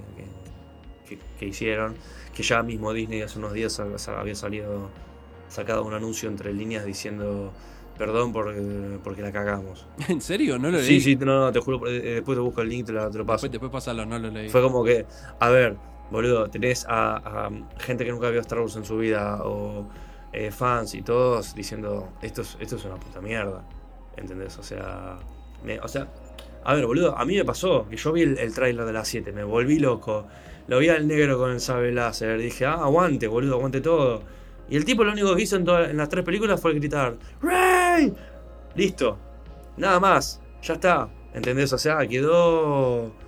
que, que- que hicieron. Que ya mismo Disney hace unos días ha- ha- había salido, sacado un anuncio entre líneas diciendo perdón por, porque la cagamos. ¿En serio? ¿No lo leí? Sí, sí, no, no, te juro, eh, después te busco el link, te lo, te lo paso. Después, después pasarlo, no lo leí. Fue como que, a ver, boludo, tenés a, a gente que nunca vio Star Wars en su vida, o eh, fans y todos diciendo, esto es, esto es una puta mierda, ¿entendés? O sea, me- o sea, a ver, boludo, a mí me pasó, que yo vi el, el tráiler de las siete, me volví loco, lo vi al negro con el sable láser, dije, ah, aguante, boludo, aguante todo. Y el tipo lo único que hizo en, toda- en las tres películas fue gritar, ¡Rey! Listo, nada más, ya está, ¿entendés? O sea, quedó... eh,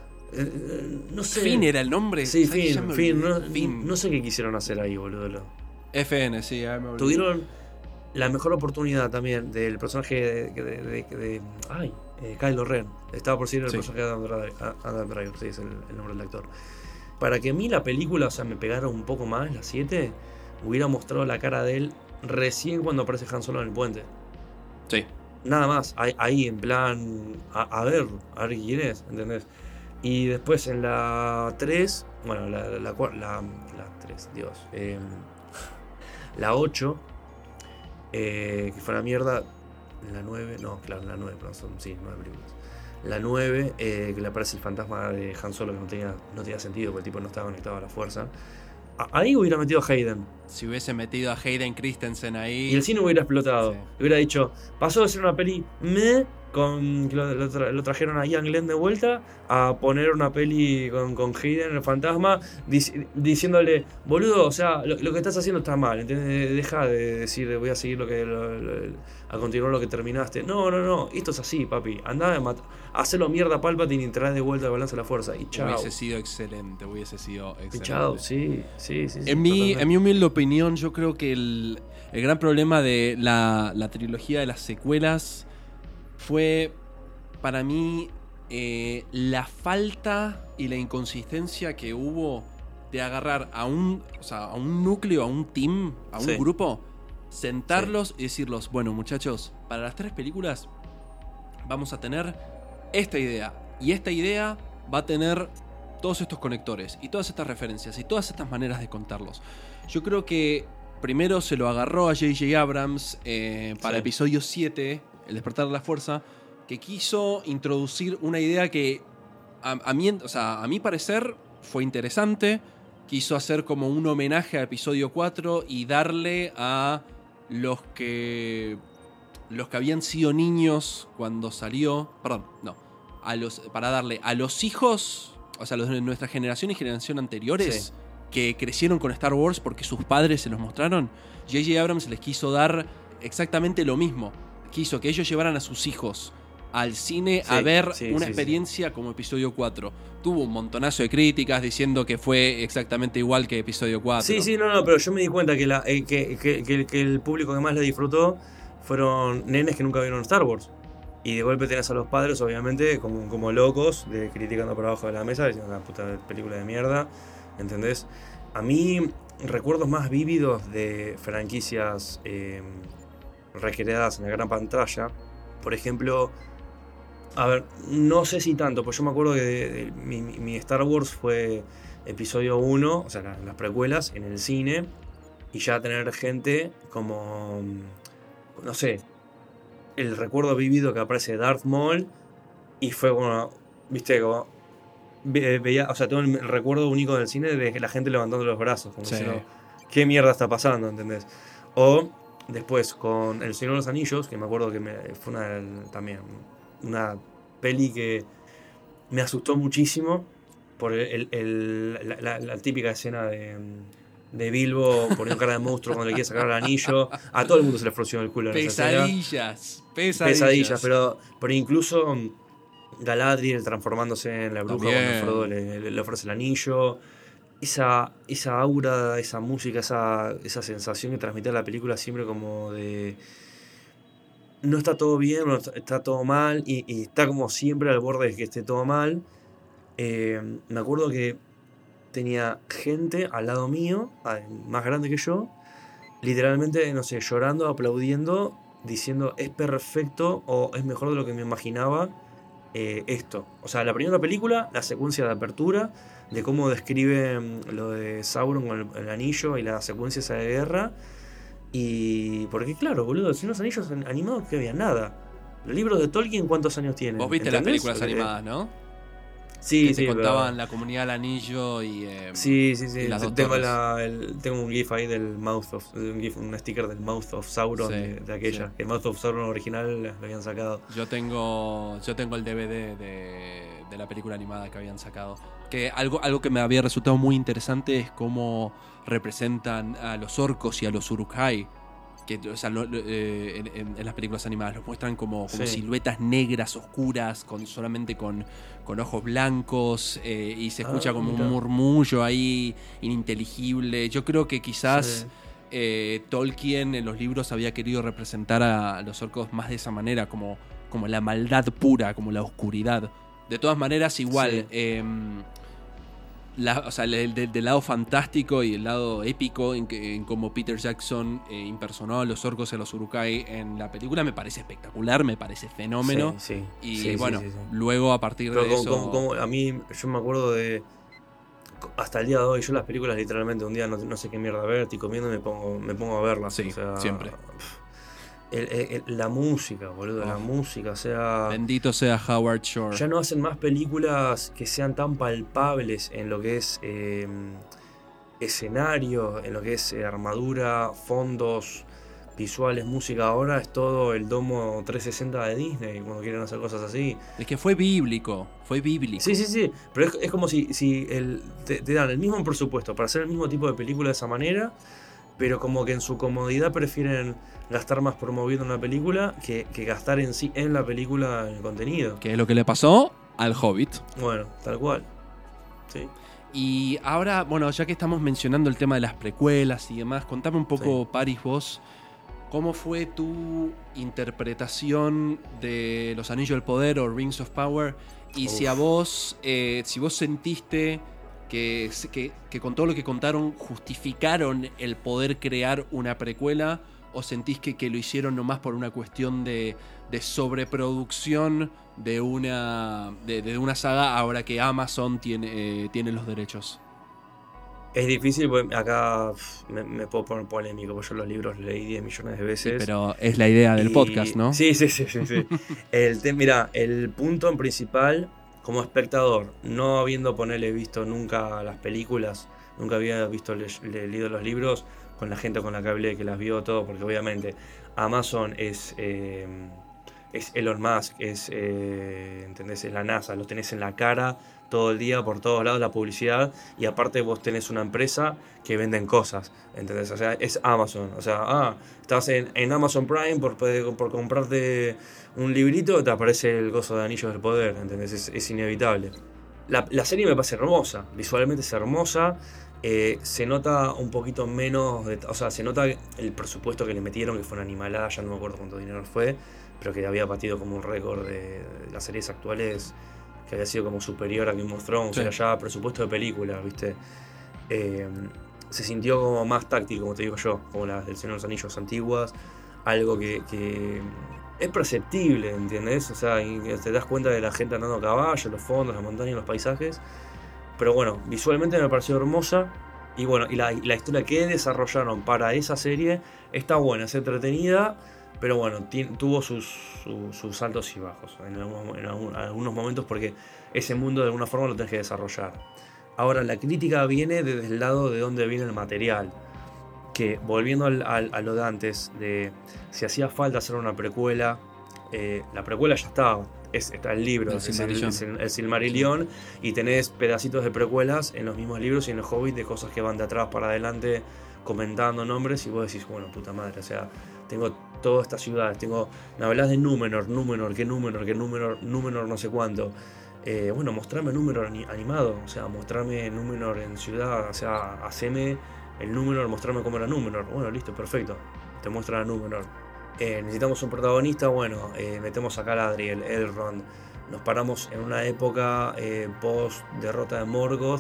eh, no sé. Finn era el nombre. Sí, ¿Sabes que ya Finn, me Finn, olvidé? no, Finn. no sé qué quisieron hacer ahí, boludo. lo- F N, sí, ahí me olvidé. Tuvieron la mejor oportunidad también del personaje de, de, de- de- ay, eh, Kylo Ren. Estaba por decir el Sí. personaje de Adam Driver, Adam Driver, sí, es el, el nombre del actor. Para que a mí la película, o sea, me pegara un poco más, las siete, hubiera mostrado la cara de él recién cuando aparece Han Solo en el puente. Sí. Nada más, ahí, ahí en plan, a, a ver, a ver quién es, ¿entendés? Y después en la tres, bueno, la, la, cua- la, la tres, Dios, eh, la ocho, eh, que fue una mierda, la nueve, no, claro, la nueve, perdón, son, sí, nueve películas. La nueve, eh, que le aparece el fantasma de Han Solo, que no tenía, no tenía sentido, porque el tipo no estaba conectado a la fuerza. A- ahí hubiera metido a Hayden. Si hubiese metido a Hayden Christensen ahí. Y el cine hubiera explotado. Sí. Hubiera dicho, pasó de ser una peli me con que lo, lo tra- lo trajeron a Ian Glenn de vuelta a poner una peli con, con Hayden, el fantasma, dic- diciéndole, boludo, o sea, lo, lo que estás haciendo está mal, ¿entendés? Deja de decir, voy a seguir lo que lo- lo- a continuar lo que terminaste. No, no, no, esto es así, papi. Andá a mat- a hacerlo mierda a Palpatine y traes de vuelta el balance de la fuerza. Y chao. Hubiese sido excelente, hubiese sido Y excelente. chao, sí, sí, sí. sí, En mi, totalmente. en mi humilde opinión, yo creo que el, el gran problema de la, la trilogía de las secuelas fue, para mí, eh, la falta y la inconsistencia que hubo de agarrar a un, o sea, a un núcleo, a un team, a un Sí. grupo, sentarlos y decirlos, bueno, muchachos, para las tres películas vamos a tener esta idea. Y esta idea va a tener todos estos conectores y todas estas referencias y todas estas maneras de contarlos. Yo creo que primero se lo agarró a J J Abrams eh, para Sí. episodio siete, El despertar de la fuerza, que quiso introducir una idea que a, a, mí, o sea, a mi parecer fue interesante. Quiso hacer como un homenaje a episodio cuatro y darle a los que los que habían sido niños cuando salió, perdón, no, a los para darle a los hijos, o sea, los de nuestra generación y generación anteriores Sí. que crecieron con Star Wars porque sus padres se los mostraron. J J Abrams les quiso dar exactamente lo mismo. Quiso que ellos llevaran a sus hijos al cine Sí, a ver sí, una sí, experiencia como episodio cuatro. Tuvo un montonazo de críticas diciendo que fue exactamente igual que episodio cuatro. Sí, sí, no, no, pero yo me di cuenta que, la, eh, que, que, que, que el público que más le disfrutó fueron nenes que nunca vieron Star Wars. Y de golpe tenés a los padres, obviamente, como, como locos, de, criticando por abajo de la mesa, diciendo una puta película de mierda, ¿entendés? A mí, recuerdos más vívidos de franquicias eh, recreadas en la gran pantalla, Por ejemplo, a ver, no sé si tanto, pues yo me acuerdo que de, de, mi, mi Star Wars fue episodio uno, o sea, las, las precuelas, en el cine, y ya tener gente como, no sé, el recuerdo vivido que aparece Darth Maul, y fue como, viste, como, ve, veía, o sea, tengo el recuerdo único del cine de la gente levantando los brazos, como Sí. diciendo, ¿qué mierda está pasando? ¿Entendés? O después con El Señor de los Anillos, que me acuerdo que me, fue una, también una peli que me asustó muchísimo por el, el, la, la, la típica escena de, de Bilbo poniendo cara de monstruo cuando le quiere sacar el anillo. A todo el mundo se le frunció el culo en esa escena. Pesadillas, pesadillas. Pesadillas, pero, pero incluso Galadriel transformándose en la bruja También. cuando Frodo le, le, le ofrece el anillo. Esa, esa aura, esa música, esa, esa sensación que transmitía la película siempre como de... No está todo bien, no está, está todo mal, y, y está como siempre al borde de que esté todo mal. Eh, me acuerdo que tenía gente al lado mío, más grande que yo, literalmente, no sé, llorando, aplaudiendo, diciendo es perfecto o es mejor de lo que me imaginaba eh, esto. O sea, la primera película, la secuencia de apertura, de cómo describe lo de Sauron con el, el anillo y la secuencia esa de guerra. Y porque claro, boludo, si los anillos animados que había nada. Los libros de Tolkien, ¿cuántos años tienen? Vos viste ¿Entendés? las películas animadas, ¿no? Sí, que sí. te contaban pero... la comunidad del anillo y. Eh, sí, sí, sí. y las dos tengo, torres. la, el, tengo un GIF ahí del Mouth of. Un, GIF, un sticker del Mouth of Sauron, Sí, de, de aquella. sí. El Mouth of Sauron original lo habían sacado. Yo tengo. Yo tengo el D V D de, de la película animada que habían sacado. Que algo, algo que me había resultado muy interesante es cómo representan a los orcos y a los Uruk-hai. Que, o sea, lo, lo, eh, en, en las películas animadas los muestran como, como Sí. siluetas negras, oscuras, con solamente con, con ojos blancos, eh, y se escucha Ah, como mira. un murmullo ahí ininteligible. Yo creo que quizás Sí. eh, Tolkien en los libros había querido representar a los orcos más de esa manera, como, como la maldad pura, como la oscuridad. De todas maneras, igual, Sí. eh, La, o sea, el del de lado fantástico y el lado épico en, que, en cómo Peter Jackson eh, impersonó a los orcos y a los Uruk-hai en la película me parece espectacular, me parece fenómeno. Sí, sí. Y Sí, bueno, sí, sí, sí. luego a partir Pero de como, eso... como- como a mí, yo me acuerdo de. Hasta el día de hoy, yo las películas literalmente un día no, no sé qué mierda ver, estoy comiendo y me pongo, me pongo a verlas. Sí, o sea, siempre. el- el- el- la música, boludo, la Oh. música, o sea. Bendito sea Howard Shore. Ya no hacen más películas que sean tan palpables en lo que es eh, escenario, en lo que es eh, armadura, fondos, visuales, música. Ahora es todo el domo trescientos sesenta de Disney cuando quieren hacer cosas así. Es que fue bíblico, fue bíblico. Sí, sí, sí, pero es, es como si, si el, te, te dan el mismo presupuesto para hacer el mismo tipo de película de esa manera, pero como que en su comodidad prefieren gastar más promoviendo una película que, que gastar en sí en la película el contenido. Que es lo que le pasó al Hobbit. Bueno, tal cual. Sí. Y ahora, bueno, ya que estamos mencionando el tema de las precuelas y demás, contame un poco, Sí. Paris, vos, ¿cómo fue tu interpretación de Los Anillos del Poder o Rings of Power? Y Uf. si a vos, eh, si vos sentiste que, que, que con todo lo que contaron justificaron el poder crear una precuela, o sentís que, que lo hicieron nomás por una cuestión de, de sobreproducción de una, de, de una saga ahora que Amazon tiene, eh, tiene los derechos. Es difícil, porque acá pf, me, me puedo poner polémico, porque yo los libros los leí diez millones de veces. Sí, pero es la idea del Y- podcast, ¿no? Sí, sí, sí, sí. sí. el te- Mira, el punto en principal, como espectador, no habiendo ponerle visto nunca las películas, nunca había visto le- le- leído los libros, con la gente con la que hablé, que las vio todo, porque obviamente Amazon es, eh, es Elon Musk, es, eh, ¿entendés? Es la NASA, lo tenés en la cara todo el día, por todos lados, la publicidad, y aparte vos tenés una empresa que venden cosas, ¿entendés? O sea, es Amazon, o sea, ah, estás en, en Amazon Prime por, por comprarte un librito, te aparece el gozo de Anillos del Poder, ¿entendés? Es, es inevitable. La, la serie me parece hermosa, visualmente es hermosa, eh, se nota un poquito menos, de, o sea, se nota el presupuesto que le metieron, que fue una animalada, ya no me acuerdo cuánto dinero fue, pero que había batido como un récord de, de las series actuales, que había sido como superior a Game of Thrones, Sí. era ya presupuesto de película, ¿viste? Eh, se sintió como más táctil, como te digo yo, como las del Señor de los Anillos antiguas, algo que, que, es perceptible, ¿entiendes? O sea, y te das cuenta de la gente andando a caballo, los fondos, las montañas, los paisajes. Pero bueno, visualmente me pareció hermosa. Y bueno, y la, y la historia que desarrollaron para esa serie está buena, es entretenida. Pero bueno, tiene, tuvo sus, sus, sus altos y bajos en, algún, en algún, algunos momentos, porque ese mundo de alguna forma lo tenés que desarrollar. Ahora, la crítica viene desde el lado de dónde viene el material. Que volviendo al, al, a lo de antes, de si hacía falta hacer una precuela, eh, la precuela ya estaba, es, está el libro, El es el, Silmarillion. es el, el Silmarillion, sí. Y tenés pedacitos de precuelas en los mismos libros y en el Hobbit de cosas que van de atrás para adelante comentando nombres, y vos decís, bueno, puta madre, o sea, tengo todas estas ciudades, tengo, me hablas de Númenor, Númenor, qué Númenor, qué Númenor, Númenor no sé cuánto. Eh, bueno, mostrame Númenor animado, o sea, mostrame Númenor en ciudad, o sea, haceme el Númenor, mostrarme cómo era Númenor. Bueno, listo, perfecto. Te muestran a Númenor. Eh, necesitamos un protagonista, bueno, eh, metemos a Galadriel, Elrond. Nos paramos en una época eh, post derrota de Morgoth.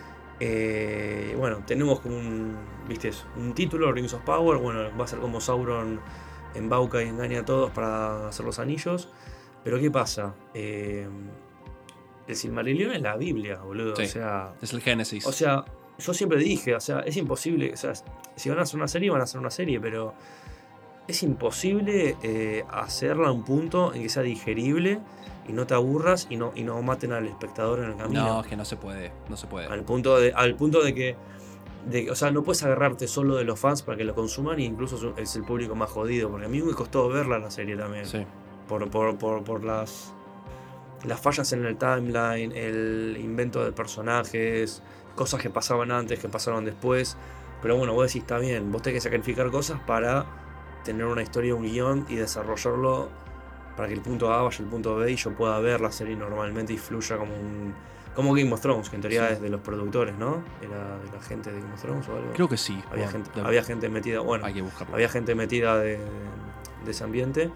Eh, bueno, tenemos como un, ¿viste? Un título, Rings of Power. Bueno, va a ser como Sauron embauca y engaña a todos para hacer los anillos. Pero ¿qué pasa? Eh, el Silmarillion es la Biblia, boludo. Sí, o sea, es el Génesis. O sea, yo siempre dije, o sea, es imposible, o sea, si van a hacer una serie, van a hacer una serie, pero es imposible eh, hacerla a un punto en que sea digerible y no te aburras y no, y no maten al espectador en el camino. No, es que no se puede, no se puede. Al punto de, al punto de que, de, o sea, no puedes agarrarte solo de los fans para que lo consuman, y incluso es el público más jodido, porque a mí me costó verla la serie también. Sí. Por, por, por, por las, las fallas en el timeline, el invento de personajes, cosas que pasaban antes, que pasaron después. Pero bueno, vos decís, está bien, vos tenés que sacrificar cosas para tener una historia, un guión y desarrollarlo para que el punto A vaya al punto B y yo pueda ver la serie normalmente y fluya como un como Game of Thrones, que en teoría sí. Es de los productores, ¿no? Era de la gente de Game of Thrones o algo. Creo que sí. Había, bueno, gente, de... había gente metida, bueno, hay que buscarlo. Había gente metida de, de ese ambiente,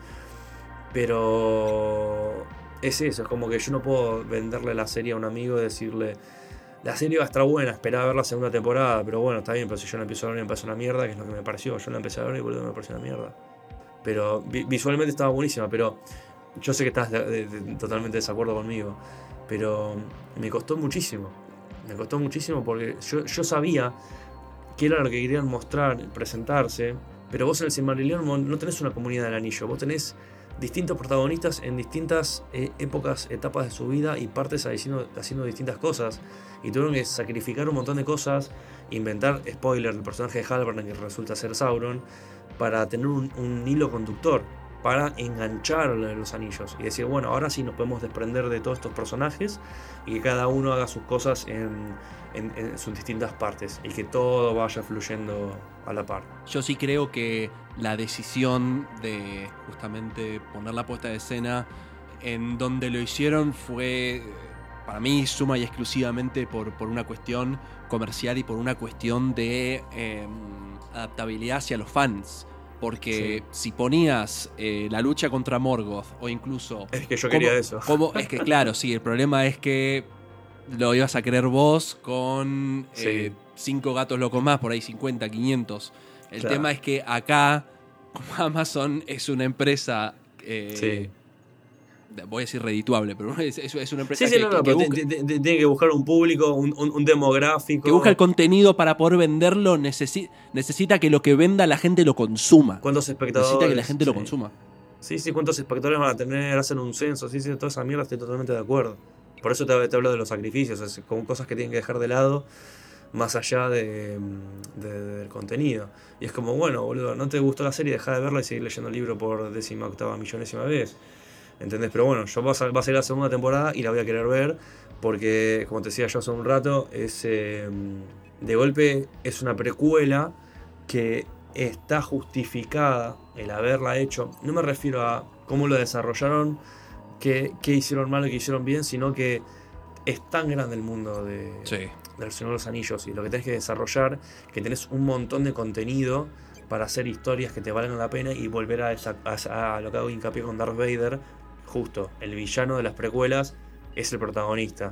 pero es eso, es como que yo no puedo venderle la serie a un amigo y decirle, la serie va a estar buena, esperá a ver la segunda temporada, pero bueno, está bien, pero si yo la empiezo a ver y me parece una mierda, que es lo que me pareció, yo la empecé a ver y boludo, me pareció una mierda. Pero vi- visualmente estaba buenísima, pero yo sé que estás de, de, de, totalmente de desacuerdo conmigo, pero me costó muchísimo, me costó muchísimo porque yo, yo sabía que era lo que querían mostrar, presentarse, pero vos en el Silmarillion no tenés una comunidad del anillo, vos tenés distintos protagonistas en distintas eh, épocas, etapas de su vida y partes haciendo, haciendo distintas cosas, y tuvieron que sacrificar un montón de cosas, inventar, spoiler, el personaje de Halbrand que resulta ser Sauron, para tener un, un hilo conductor, para enganchar los anillos y decir, bueno, ahora sí nos podemos desprender de todos estos personajes y que cada uno haga sus cosas en, en, en sus distintas partes y que todo vaya fluyendo a la par. Yo sí creo que la decisión de justamente poner la puesta de escena en donde lo hicieron fue, para mí, suma y exclusivamente por, por una cuestión comercial y por una cuestión de eh, adaptabilidad hacia los fans. Porque sí. Si ponías eh, la lucha contra Morgoth o incluso... Es que yo cómo, quería eso. Cómo, es que claro, sí, el problema es que lo ibas a querer vos con sí. eh, cinco gatos locos más, por ahí cincuenta, quinientos. El claro. tema es que acá, como Amazon es una empresa... Eh, sí. Voy a decir redituable, pero es, es una empresa sí, que, sí, no, no, que, pero busca, tiene que buscar un público, un, un, un demográfico. Que busca el contenido para poder venderlo, necesi- necesita que lo que venda la gente lo consuma. ¿Cuántos espectadores? Necesita que la gente sí. lo consuma. Sí, sí, ¿cuántos espectadores van a tener? Hacen un censo, sí, sí, toda esa mierda, estoy totalmente de acuerdo. Por eso te, te hablo de los sacrificios, es como cosas que tienen que dejar de lado, más allá de, de, del contenido. Y es como, bueno, boludo, ¿no te gustó la serie? Dejá de verla y seguir leyendo el libro por décima octava millonésima vez. ¿Entendés? Pero bueno, yo va a, va a ser la segunda temporada y la voy a querer ver porque, como te decía yo hace un rato, es eh, de golpe es una precuela que está justificada el haberla hecho. No me refiero a cómo lo desarrollaron, qué, qué hicieron mal o qué hicieron bien, sino que es tan grande el mundo de, sí. del Señor de los Anillos y lo que tenés que desarrollar, que tenés un montón de contenido para hacer historias que te valen la pena y volver a, esa, a, a lo que hago hincapié con Darth Vader. Justo, el villano de las precuelas es el protagonista.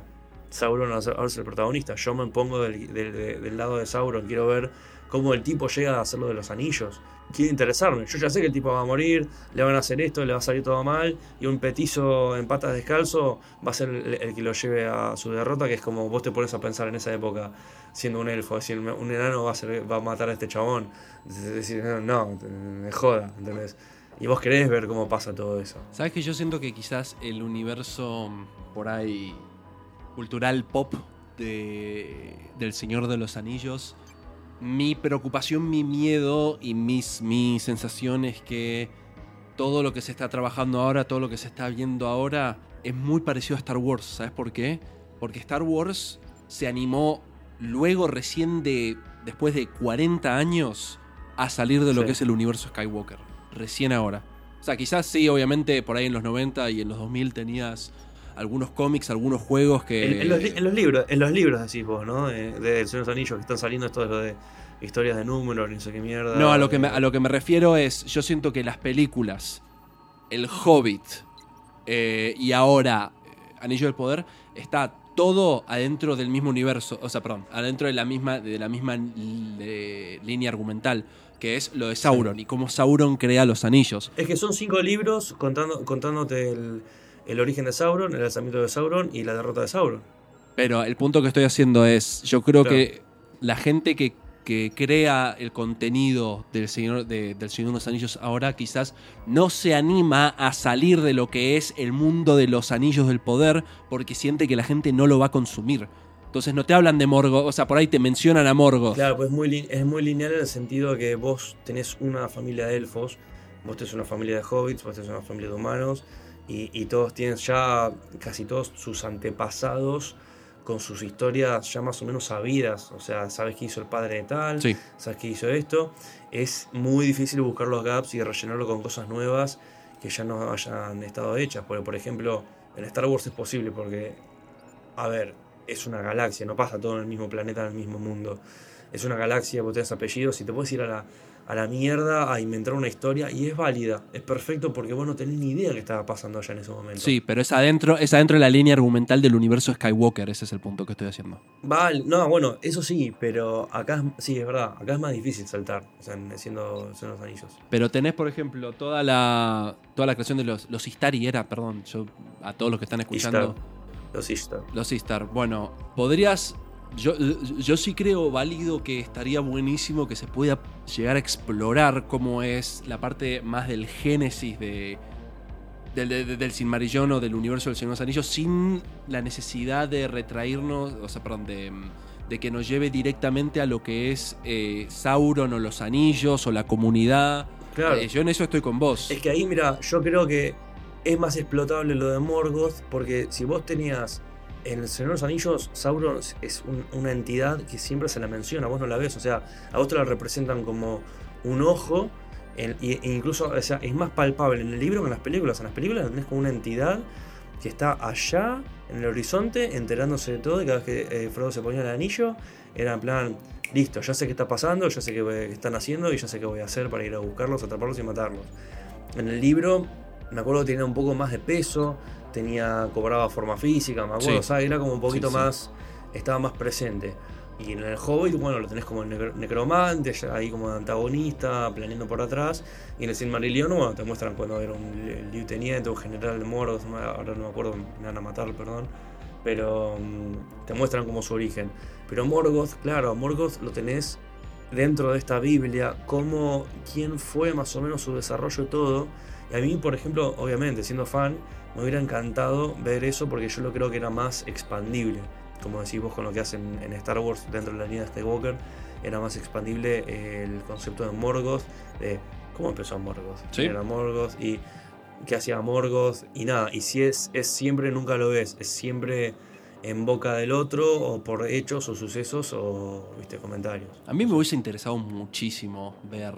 Sauron ahora es el protagonista. Yo me pongo del, del, del lado de Sauron, quiero ver cómo el tipo llega a hacer lo de los anillos. Quiero interesarme. Yo ya sé que el tipo va a morir, le van a hacer esto, le va a salir todo mal, y un petizo en patas descalzo va a ser el, el que lo lleve a su derrota, que es como vos te pones a pensar en esa época, siendo un elfo, es decir, un enano va a, ser, va a matar a este chabón. Es decir, no, no, me joda, ¿entendés? Y vos querés ver cómo pasa todo eso. ¿Sabes que yo siento que quizás el universo por ahí cultural pop de, del Señor de los Anillos, mi preocupación, mi miedo y mis, mi sensación es que todo lo que se está trabajando ahora, todo lo que se está viendo ahora es muy parecido a Star Wars? ¿Sabes por qué? Porque Star Wars se animó luego recién de, después de cuarenta años, a salir de lo Sí. que es el universo Skywalker. Recién ahora. O sea, quizás sí, obviamente, por ahí en los noventa y en los dos mil tenías algunos cómics, algunos juegos que... En, en, los, li- en los libros, en los libros decís vos, ¿no? Eh, de El Señor de los Anillos, que están saliendo esto de lo de historias de números, ni sé qué mierda. No, a lo que, me, eh, a lo que me refiero es, yo siento que las películas, El Hobbit eh, y ahora eh, Anillo del Poder, está todo adentro del mismo universo, o sea, perdón, adentro de la misma, de la misma eh, línea argumental, que es lo de Sauron y cómo Sauron crea los anillos. Es que son cinco libros contando, contándote el, el origen de Sauron, el lanzamiento de Sauron y la derrota de Sauron. Pero el punto que estoy haciendo es, yo creo Claro. que la gente que, que crea el contenido del Señor, de, del Señor de los Anillos ahora quizás no se anima a salir de lo que es el mundo de los Anillos del Poder porque siente que la gente no lo va a consumir. Entonces no te hablan de Morgoth, o sea, por ahí te mencionan a Morgoth. Claro, pues es muy, li- es muy lineal en el sentido de que vos tenés una familia de elfos, vos tenés una familia de hobbits, vos tenés una familia de humanos, y, y todos tienen ya casi todos sus antepasados con sus historias ya más o menos sabidas. O sea, sabes qué hizo el padre de tal, Sí. sabes qué hizo esto. Es muy difícil buscar los gaps y rellenarlo con cosas nuevas que ya no hayan estado hechas. Porque, por ejemplo, en Star Wars es posible porque, a ver, es una galaxia, no pasa todo en el mismo planeta, en el mismo mundo. Es una galaxia, vos tenés apellidos y te puedes ir a la, a la mierda a inventar una historia y es válida, es perfecto porque vos no tenés ni idea de qué estaba pasando allá en ese momento. Sí, pero es adentro, es adentro de la línea argumental del universo Skywalker, ese es el punto que estoy haciendo. Vale, no, bueno, eso sí, pero acá es- sí, es verdad, acá es más difícil saltar, o sea, en- siendo, siendo los anillos. Pero tenés, por ejemplo, toda la toda la creación de los, los Istari era, perdón, yo a todos los que están escuchando... Ishtar, los Ishtar. Los Istar. Bueno, podrías... Yo, yo sí creo válido que estaría buenísimo que se pueda llegar a explorar cómo es la parte más del génesis de, del, de- del Silmarillón o del universo del Señor de los Anillos sin la necesidad de retraernos, o sea, perdón, de, de que nos lleve directamente a lo que es eh, Sauron o los anillos o la comunidad. Claro. Eh, yo en eso estoy con vos. Es que ahí, mira, yo creo que es más explotable lo de Morgoth, porque si vos tenías en El Señor de los Anillos, Sauron es un- una entidad que siempre se la menciona, vos no la ves, o sea, a vos te la representan como un ojo, en- y- e incluso, o sea, es más palpable en el libro que en las películas. En las películas la tenés como una entidad que está allá, en el horizonte, enterándose de todo, y cada vez que eh, Frodo se ponía el anillo, era en plan, listo, ya sé qué está pasando, ya sé qué, qué están haciendo, y ya sé qué voy a hacer para ir a buscarlos, atraparlos y matarlos. En el libro, me acuerdo que tenía un poco más de peso, tenía, cobraba forma física, me acuerdo, Sí. o sea, era como un poquito Sí, sí. más, estaba más presente. Y en el Hobbit, bueno, lo tenés como el necro- necromante, ya ahí como de antagonista, planeando por atrás. Y en el Silmarillion, bueno, te muestran cuando era un lieutenant, un general de Morgoth, no me- ahora no me acuerdo, me van a matar, perdón. Pero mm, te muestran como su origen. Pero Morgoth, claro, Morgoth lo tenés dentro de esta Biblia, como quién fue más o menos su desarrollo y todo. Y a mí, por ejemplo, obviamente, siendo fan, me hubiera encantado ver eso porque yo lo creo que era más expandible. Como decís vos con lo que hacen en Star Wars dentro de la línea de Skywalker, era más expandible el concepto de Morgoth, de cómo empezó Morgoth, Sí. era Morgoth y qué hacía Morgoth y nada, y si es, es siempre, nunca lo ves, es siempre en boca del otro o por hechos o sucesos o viste comentarios. A mí me hubiese interesado muchísimo ver,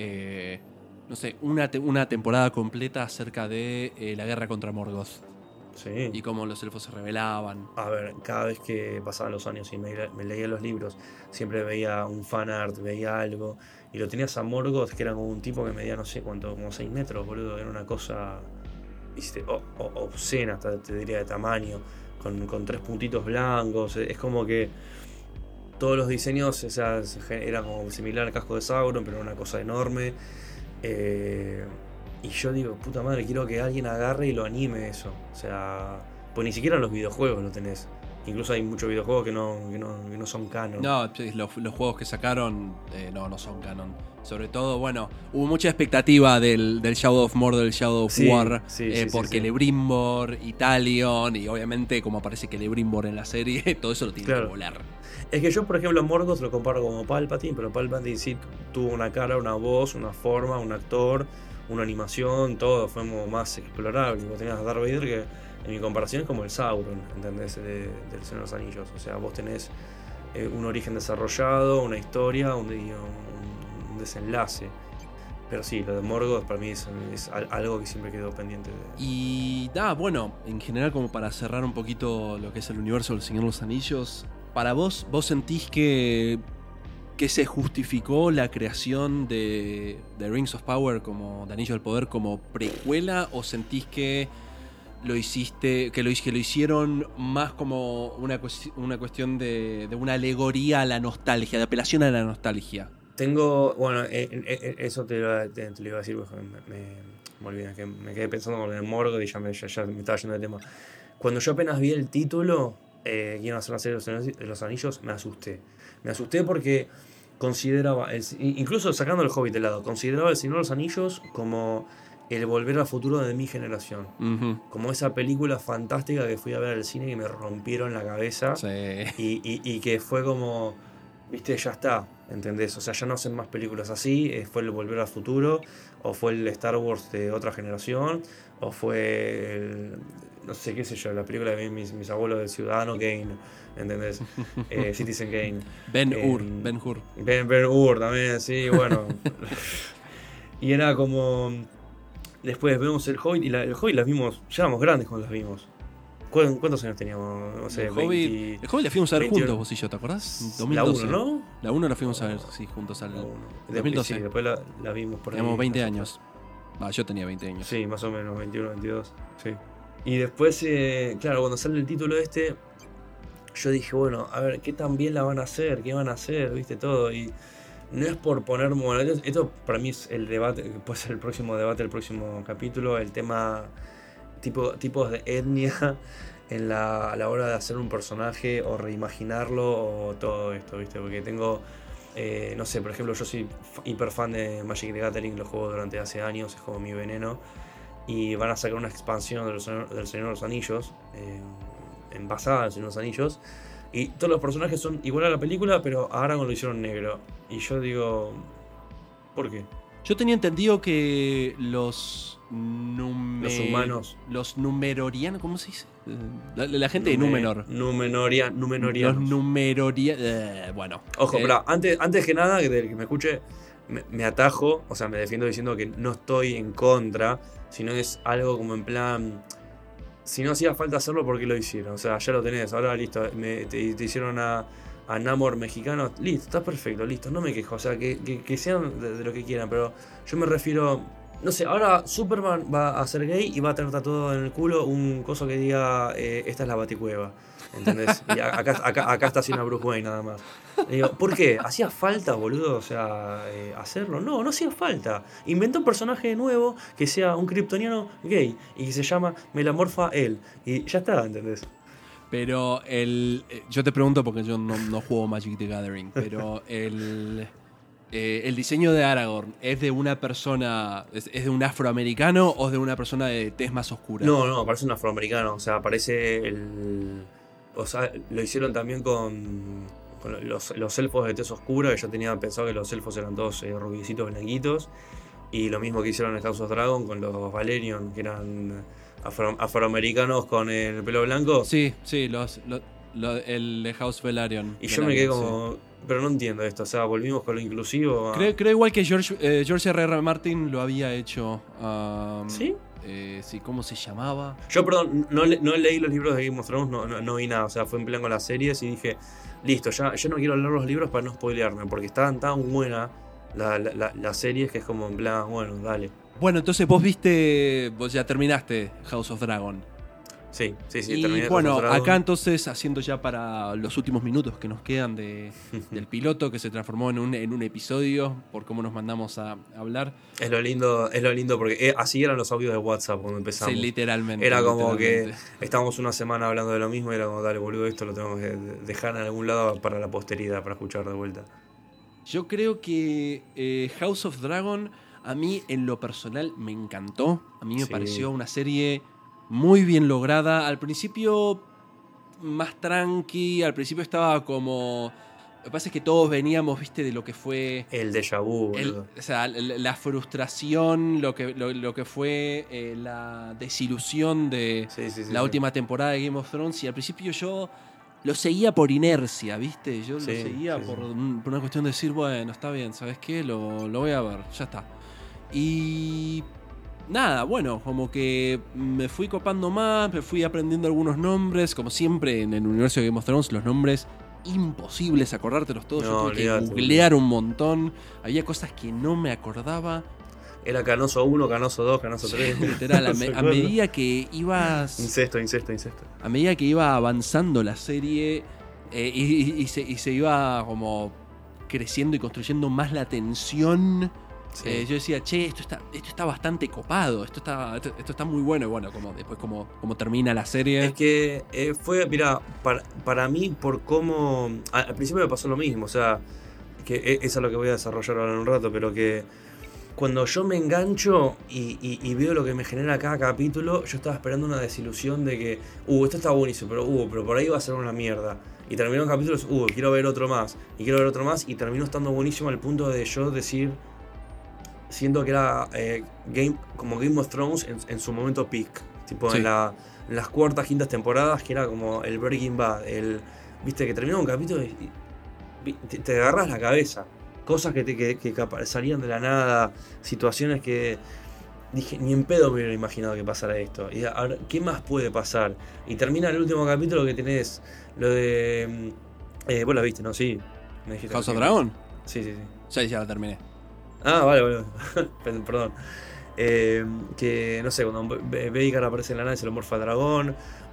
eh, no sé, una, te- una temporada completa acerca de eh, la guerra contra Morgoth Sí. y cómo los elfos se rebelaban. A ver, cada vez que pasaban los años y me, me leía los libros, siempre veía un fan art, veía algo. Y lo tenías a Morgoth, que era como un tipo que medía no sé cuánto, como seis metros, boludo. Era una cosa, viste, o- o- obscena, hasta te diría de tamaño. con, con tres puntitos blancos. Es como que todos los diseños, o sea, era como similar al casco de Sauron, pero era una cosa enorme. Eh, y yo digo, puta madre, quiero que alguien agarre y lo anime eso. O sea, pues ni siquiera en los videojuegos lo tenés. Incluso hay muchos videojuegos que no, que no, que no son canon. No, los, los juegos que sacaron eh, no, no son canon. Sobre todo, bueno, hubo mucha expectativa del, del Shadow of Mordor, del Shadow of Sí, War, sí, eh, sí, sí, porque sí. Celebrimbor, Italion, y obviamente como aparece Celebrimbor en la serie, todo eso lo tiene Claro. que volar. Es que yo, por ejemplo, a Morgoth lo comparo como Palpatine, pero Palpatine sí tuvo una cara, una voz, una forma, un actor, una animación, todo fue como más explorable. Vos tenías a Darth Vader que, en mi comparación, es como el Sauron, ¿entendés? De, del Señor de los Anillos. O sea, vos tenés eh, un origen desarrollado, una historia, un, un, un desenlace. Pero sí, lo de Morgoth para mí es, es algo que siempre quedó pendiente de... Y da, bueno, en general, como para cerrar un poquito lo que es el universo del Señor de los Anillos, para vos, ¿vos sentís que, que se justificó la creación de, de Rings of Power, como de Anillo del Poder, como precuela, o sentís que lo hiciste, que lo, que lo hicieron más como una, una cuestión de, de una alegoría a la nostalgia, de apelación a la nostalgia? Tengo, bueno, eh, eh, eso te lo, te, te lo iba a decir, porque me, me, me olvidé, que me quedé pensando con el Morgoth y ya me, ya, ya me estaba yendo de tema. Cuando yo apenas vi el título, eh, que iban a hacer la serie de los Anillos, me asusté. Me asusté porque consideraba, el, incluso sacando el Hobbit de lado, consideraba el Señor de los Anillos como el volver al futuro de mi generación. Uh-huh. Como esa película fantástica que fui a ver al cine y me rompieron la cabeza. Sí. Y, y, y que fue como, viste, ya está, ¿entendés? O sea, ya no hacen más películas así. Fue el Volver al Futuro, o fue el Star Wars de otra generación, o fue el, no sé qué sé yo, la película de mis, mis abuelos del Ciudadano Kane, ¿entendés? Eh, Citizen Kane. Ben Eh, Hur, Ben Hur. Ben, Ben Hur también, sí, bueno. Y era como... Después vemos el Hobbit, y la, el Hobbit las vimos, ya éramos grandes cuando las vimos. ¿Cu- ¿Cuántos años teníamos? No sé, el, Hobbit, veinte, el Hobbit la fuimos a ver veintiuno. juntos, vos y yo, ¿te acordás? dos mil La doce. uno, ¿no? La uno la fuimos a ver, sí, juntos al La uno. dos mil doce. Sí, después la, la vimos por ahí. Teníamos veinte años. Ah, yo tenía veinte años. Sí, más o menos, veintiuno, veintidós. Sí. Y después, eh, claro, cuando sale el título este, yo dije, bueno, a ver, ¿qué tan bien la van a hacer? ¿Qué van a hacer? ¿Viste? Todo. Y no es por poner... Bueno, esto para mí es el debate, puede ser el próximo debate, el próximo capítulo, el tema tipo, tipos de etnia en la, a la hora de hacer un personaje o reimaginarlo o todo esto, ¿viste? Porque tengo... Eh, no sé, por ejemplo, yo soy hiper fan de Magic the Gathering, lo juego durante hace años, es como mi veneno. Y van a sacar una expansión de los, del Señor de los Anillos, eh, en basada en el Señor de los Anillos. Y todos los personajes son igual a la película, pero a Aragorn lo hicieron negro. Y yo digo, ¿por qué? Yo tenía entendido que los... Nume... Los humanos. Los numerorianos, ¿cómo se dice? La, la gente Nume, de Númenor. Numenoria, Numenorianos. Los numerorianos... Eh, bueno. Ojo, eh, pero antes, antes que nada, que, que me escuche, me, me atajo, o sea, me defiendo diciendo que no estoy en contra, sino es algo como en plan... Si no hacía falta hacerlo, ¿por qué lo hicieron? O sea, ya lo tenés, ahora listo, me, te, te hicieron a, a Namor mexicano, listo, está perfecto, listo, no me quejo, o sea, que, que, que sean de, de lo que quieran, pero yo me refiero, no sé, ahora Superman va a ser gay y va a tener tatuado en el culo un coso que diga, eh, esta es la Baticueva, ¿entendés? Y acá, acá, acá está haciendo Bruce Wayne nada más. Y digo, ¿por qué? ¿Hacía falta, boludo? O sea, eh, hacerlo. No, no hacía falta. Inventó un personaje nuevo que sea un kryptoniano gay y que se llama Melamorfa él. Y ya está, ¿entendés? Pero el... Yo te pregunto porque yo no, no juego Magic the Gathering, pero el... Eh, el diseño de Aragorn, ¿es de una persona, es, es de un afroamericano o es de una persona de tez más oscura? No, no, parece un afroamericano. O sea, parece el... O sea, lo hicieron también con... Con los, los elfos de tez oscura, que yo tenía pensado que los elfos eran todos eh, rubiecitos, blanquitos. Y lo mismo que hicieron en House of Dragon con los Valerion, que eran afro, afroamericanos con el pelo blanco. Sí, sí, los, los, los, el de House Velaryon. Y yo me quedé como... Sí. Pero no entiendo esto, o sea, volvimos con lo inclusivo. A... Creo, creo igual que George, eh, George R R. Martin lo había hecho. Um, ¿Sí? Eh, sí, ¿cómo se llamaba? Yo, perdón, no, le, no leí los libros de Game of Thrones, no, no, no vi nada, o sea, fue en plan con las series y dije, listo, ya yo no quiero leer los libros para no spoilearme, porque estaban tan buenas la, la, la, las series que es como en plan, bueno, dale. Bueno, entonces vos viste, vos ya terminaste House of Dragon. Sí, sí, sí. Y terminé bueno, House of Dragon. acá entonces, haciendo ya para los últimos minutos que nos quedan de, del piloto, que se transformó en un, en un episodio, por cómo nos mandamos a, a hablar. Es lo lindo, es lo lindo porque eh, así eran los audios de WhatsApp cuando empezamos. Sí, literalmente. Era como literalmente. que estábamos una semana hablando de lo mismo y era como, dale, boludo, esto lo tenemos que dejar en algún lado para la posteridad, para escuchar de vuelta. Yo creo que eh, House of Dragon, a mí en lo personal me encantó. A mí me Sí. pareció una serie muy bien lograda. Al principio más tranqui, al principio estaba como... Lo que pasa es que todos veníamos, viste, de lo que fue... El déjà vu, el- boludo. o sea, la la frustración, lo que, lo, lo que fue eh, la desilusión de Sí, sí, sí, la sí. última temporada de Game of Thrones. Y al principio yo lo seguía por inercia, ¿viste? Yo Sí, lo seguía sí, por, sí. un- por una cuestión de decir, bueno, está bien, ¿sabes qué? Lo, lo voy a ver, ya está. Y nada, bueno, como que me fui copando más, me fui aprendiendo algunos nombres. Como siempre en el universo de Game of Thrones, los nombres imposibles acordártelos todos. No, Yo tuve que olvídate, googlear un montón. Había cosas que no me acordaba. Era Canoso uno, Canoso dos, Canoso tres. Literal, a, No me- se a acuerda. medida que ibas... Incesto, incesto, incesto. A medida que iba avanzando la serie eh, y, y- y se, y se iba como creciendo y construyendo más la tensión, Sí. eh, yo decía, che, esto está, esto está bastante copado, esto está, esto, esto está muy bueno. Y bueno, como después como, como termina la serie. Es que eh, fue, mira, para, para mí, por cómo. a- Al principio me pasó lo mismo, o sea, que e- eso es lo que voy a desarrollar ahora en un rato, pero que cuando yo me engancho y, y- y veo lo que me genera cada capítulo, yo estaba esperando una desilusión de que, uh, esto está buenísimo, pero, uh, pero por ahí va a ser una mierda. Y terminó el capítulo, uh, quiero ver otro más, y quiero ver otro más, y terminó estando buenísimo al punto de yo decir. Siento que era eh, game, como Game of Thrones en, en su momento peak. Tipo Sí. en, la, en las cuartas, quintas temporadas, que era como el Breaking Bad. El, viste, que terminaba un capítulo y, y te, te agarras la cabeza. Cosas que, te, que, que capa- salían de la nada. Situaciones que dije, ni en pedo me hubiera imaginado que pasara esto. Y ahora, ¿qué más puede pasar? Y termina el último capítulo que tenés lo de... mm, Eh, vos la viste, ¿no? Sí. Me dijiste House que of sí. Dragon. Sí, sí, sí. Ya, ya la terminé. Ah, vale, vale. Perdón, Perdón. Eh, que, no sé, cuando Be- Veigar aparece en la nave se lo morfa al dragón.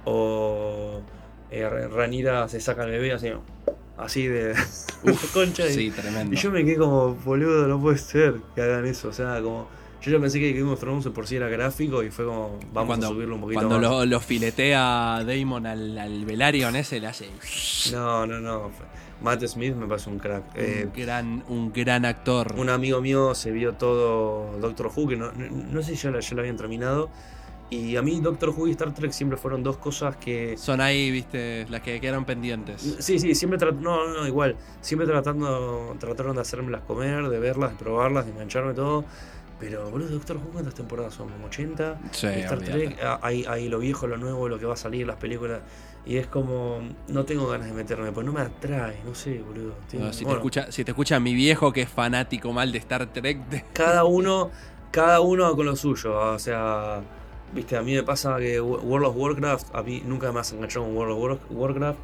O eh, Ra- Rhaenyra se saca al bebé así, así de concha. de- Sí, tremendo. Y yo me quedé como, boludo, no puede ser que hagan eso. O sea, como. Yo ya pensé que Game of Thrones por sí era gráfico y fue como, vamos cuando, a subirlo un poquito Cuando más. lo, lo filetea Damon al, al Velaryon ese, le hace No, no, no. Matt Smith me parece un crack. Eh, un, gran, un gran actor. Un amigo mío se vio todo Doctor Who, que no, no, no sé si ya, la- ya lo habían terminado. Y a mí Doctor Who y Star Trek siempre fueron dos cosas que... Son ahí, viste, las que quedaron pendientes. Sí, sí, siempre trat- no, no, igual. Siempre tratando, trataron de hacérmelas comer, de verlas, de probarlas, de engancharme todo. Pero, boludo, Doctor Who, ¿cuántas temporadas son? ¿Como ochenta? Sí, Y Star olvídate. Trek, ah, hay, hay lo viejo, lo nuevo, lo que va a salir, las películas. Y es como, no tengo ganas de meterme, pues no me atrae, no sé, boludo. Tengo- No, si, te bueno, escucha, si te escucha mi viejo que es fanático mal de Star Trek, te- cada uno, cada uno con lo suyo. O sea, viste, a mí me pasa que World of Warcraft, a mí nunca me has enganchado con World of War- Warcraft.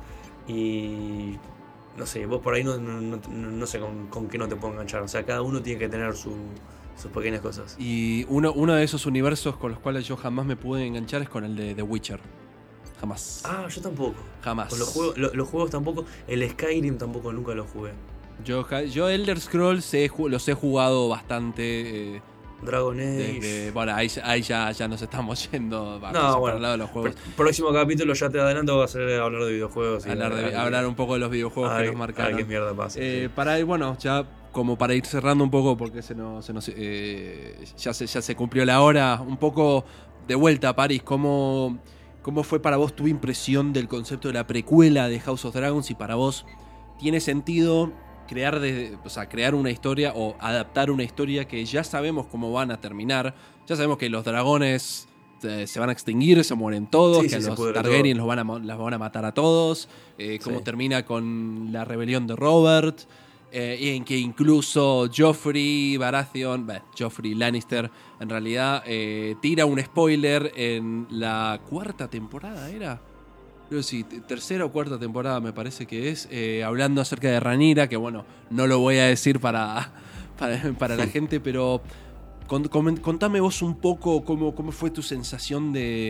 Y no sé, vos por ahí no, no, no- no sé con, con qué no te puedo enganchar. O sea, cada uno tiene que tener su, sus pequeñas cosas. Y uno, uno de esos universos con los cuales yo jamás me pude enganchar es con el de The Witcher. Jamás. Ah, yo tampoco. Jamás. Con los juegos, lo- los juegos tampoco. El Skyrim tampoco nunca lo jugué. Yo, ja- yo Elder Scrolls he ju- los he jugado bastante. eh, Dragon Age. desde- bueno, ahí, ahí ya, ya nos estamos yendo vamos, No, por bueno, el lado de los juegos. Pr- próximo capítulo, ya te adelanto, va a ser hablar de videojuegos. y hablar, a de- ver- hablar un poco de los videojuegos a que ver- nos a marcaron. ver qué mierda pasa. Eh, sí. Para ir, bueno, ya como para ir cerrando un poco, porque se nos, se nos, eh, ya, se, ya se cumplió la hora, un poco de vuelta a París, ¿cómo, ¿cómo fue para vos tu impresión del concepto de la precuela de House of Dragons? Y para vos, ¿tiene sentido crear, de, o sea, crear una historia o adaptar una historia que ya sabemos cómo van a terminar? Ya sabemos que los dragones eh, se van a extinguir, se mueren todos, Sí, que sí, a se los pudre Targaryen todo. los van a, mo- las van a matar a todos, eh, cómo Sí. termina con la rebelión de Robert. Eh, y en que incluso Joffrey Baratheon, bah, Joffrey Lannister, en realidad eh, tira un spoiler en la cuarta temporada, ¿era? Creo que sí, t- tercera o cuarta temporada me parece que es, eh, hablando acerca de Rhaenyra, que bueno, no lo voy a decir para, para, para la gente, pero con- comen- contame vos un poco cómo, cómo fue tu sensación de,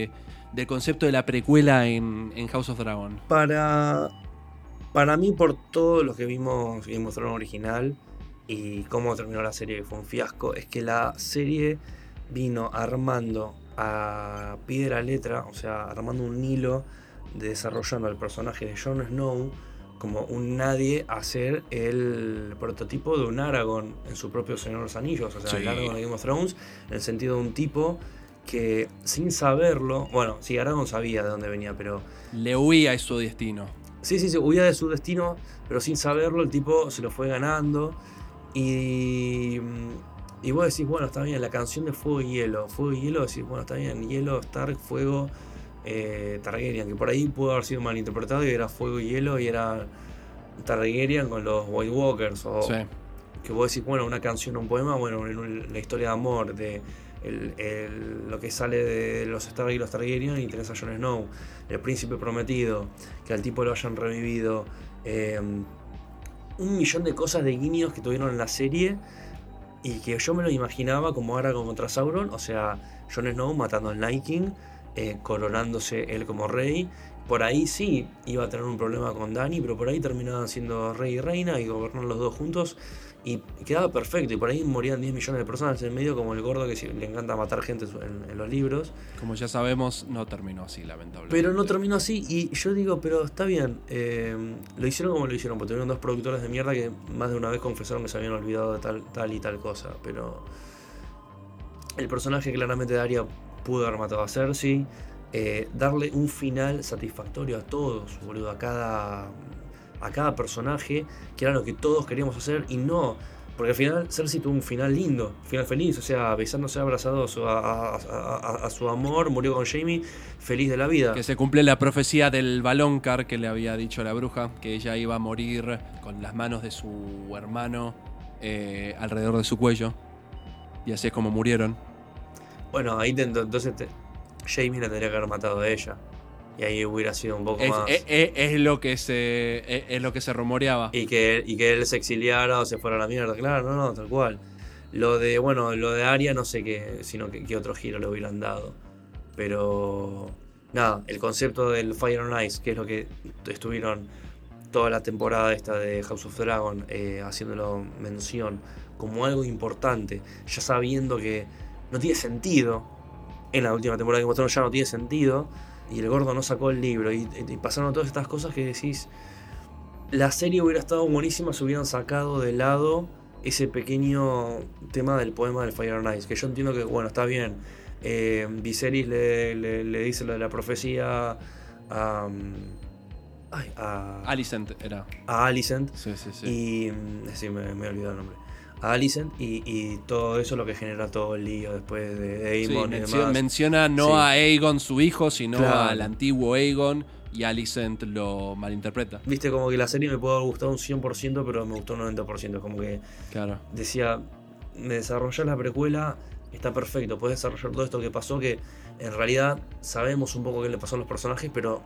del concepto de la precuela en, en House of Dragon? Para, para mí, por todo lo que vimos Game of Thrones original y cómo terminó la serie, que fue un fiasco, es que la serie vino armando a pie de la letra, o sea, armando un hilo de desarrollando al personaje de Jon Snow como un nadie a ser el prototipo de un Aragorn en su propio Señor de los Anillos, o sea, sí. El Aragorn de Game of Thrones, en el sentido de un tipo que sin saberlo, bueno, sí, Aragorn sabía de dónde venía, pero... le huía a su destino. Sí, sí, sí, huía de su destino, pero sin saberlo el tipo se lo fue ganando y... Y vos decís, bueno, está bien, la canción de Fuego y Hielo, Fuego y Hielo, decís, bueno, está bien, Hielo, Stark, Fuego... Eh, Targaryen, que por ahí pudo haber sido malinterpretado y era Fuego y Hielo y era Targaryen con los White Walkers, o sí. Que vos decís, bueno, una canción, un poema, bueno, la historia de amor de el, el, lo que sale de los Stark y los Targaryen, y tenés a Jon Snow, el príncipe prometido, que al tipo lo hayan revivido, eh, un millón de cosas de guiños que tuvieron en la serie y que yo me lo imaginaba como Aragorn contra Sauron, o sea, Jon Snow matando al Night King, Eh, coronándose él como rey. Por ahí sí iba a tener un problema con Dany, pero por ahí terminaban siendo rey y reina y gobernaron los dos juntos y quedaba perfecto. Y por ahí morían diez millones de personas en medio, como el gordo que le encanta matar gente en, en los libros. Como ya sabemos, no terminó así, lamentablemente. Pero no terminó así, y yo digo, pero está bien, eh, lo hicieron como lo hicieron, porque tuvieron dos productores de mierda que más de una vez confesaron que se habían olvidado de tal, tal y tal cosa. Pero el personaje claramente de Arya pudo haber matado a Cersei, eh, darle un final satisfactorio a todos, boludo, a cada, a cada personaje, que era lo que todos queríamos hacer, y no, porque al final Cersei tuvo un final lindo, un final feliz, o sea, besándose abrazados a, a, a, a su amor, murió con Jaime, feliz de la vida. Que se cumple la profecía del Valonqar que le había dicho a la bruja, que ella iba a morir con las manos de su hermano eh, alrededor de su cuello, y así es como murieron. Bueno, ahí te, entonces te, Jaime la tendría que haber matado a ella. Y ahí hubiera sido un poco es, más... Es, es, es, lo que se, es, es lo que se rumoreaba. Y que, y que él se exiliara o se fuera a la mierda. Claro, no, no, tal cual. Lo de, bueno, lo de Arya no sé qué, sino que, qué otro giro le hubieran dado. Pero... nada, el concepto del Fire and Ice, que es lo que estuvieron toda la temporada esta de House of Dragon eh, haciéndolo mención como algo importante, ya sabiendo que no tiene sentido, en la última temporada que mostraron ya no tiene sentido, y el gordo no sacó el libro, y, y pasaron todas estas cosas que decís, la serie hubiera estado buenísima si hubieran sacado de lado ese pequeño tema del poema del Fire and Ice, que yo entiendo que, bueno, está bien, eh, Viserys le, le, le dice lo de la profecía a... Ay, a... Alicent era. A Alicent. Sí, sí, sí. Y... sí, me, me he olvidado el nombre. A Alicent y, y todo eso es lo que genera todo el lío después de Aemon sí, y menciona, demás. Menciona no sí. a Aegon su hijo, sino claro. al antiguo Aegon, y Alicent lo malinterpreta. Viste, como que la serie me puede haber gustado un cien por ciento, pero me gustó un noventa por ciento. Como que claro. decía, me desarrollar la precuela, está perfecto, puedes desarrollar todo esto que pasó, que en realidad sabemos un poco qué le pasó a los personajes, pero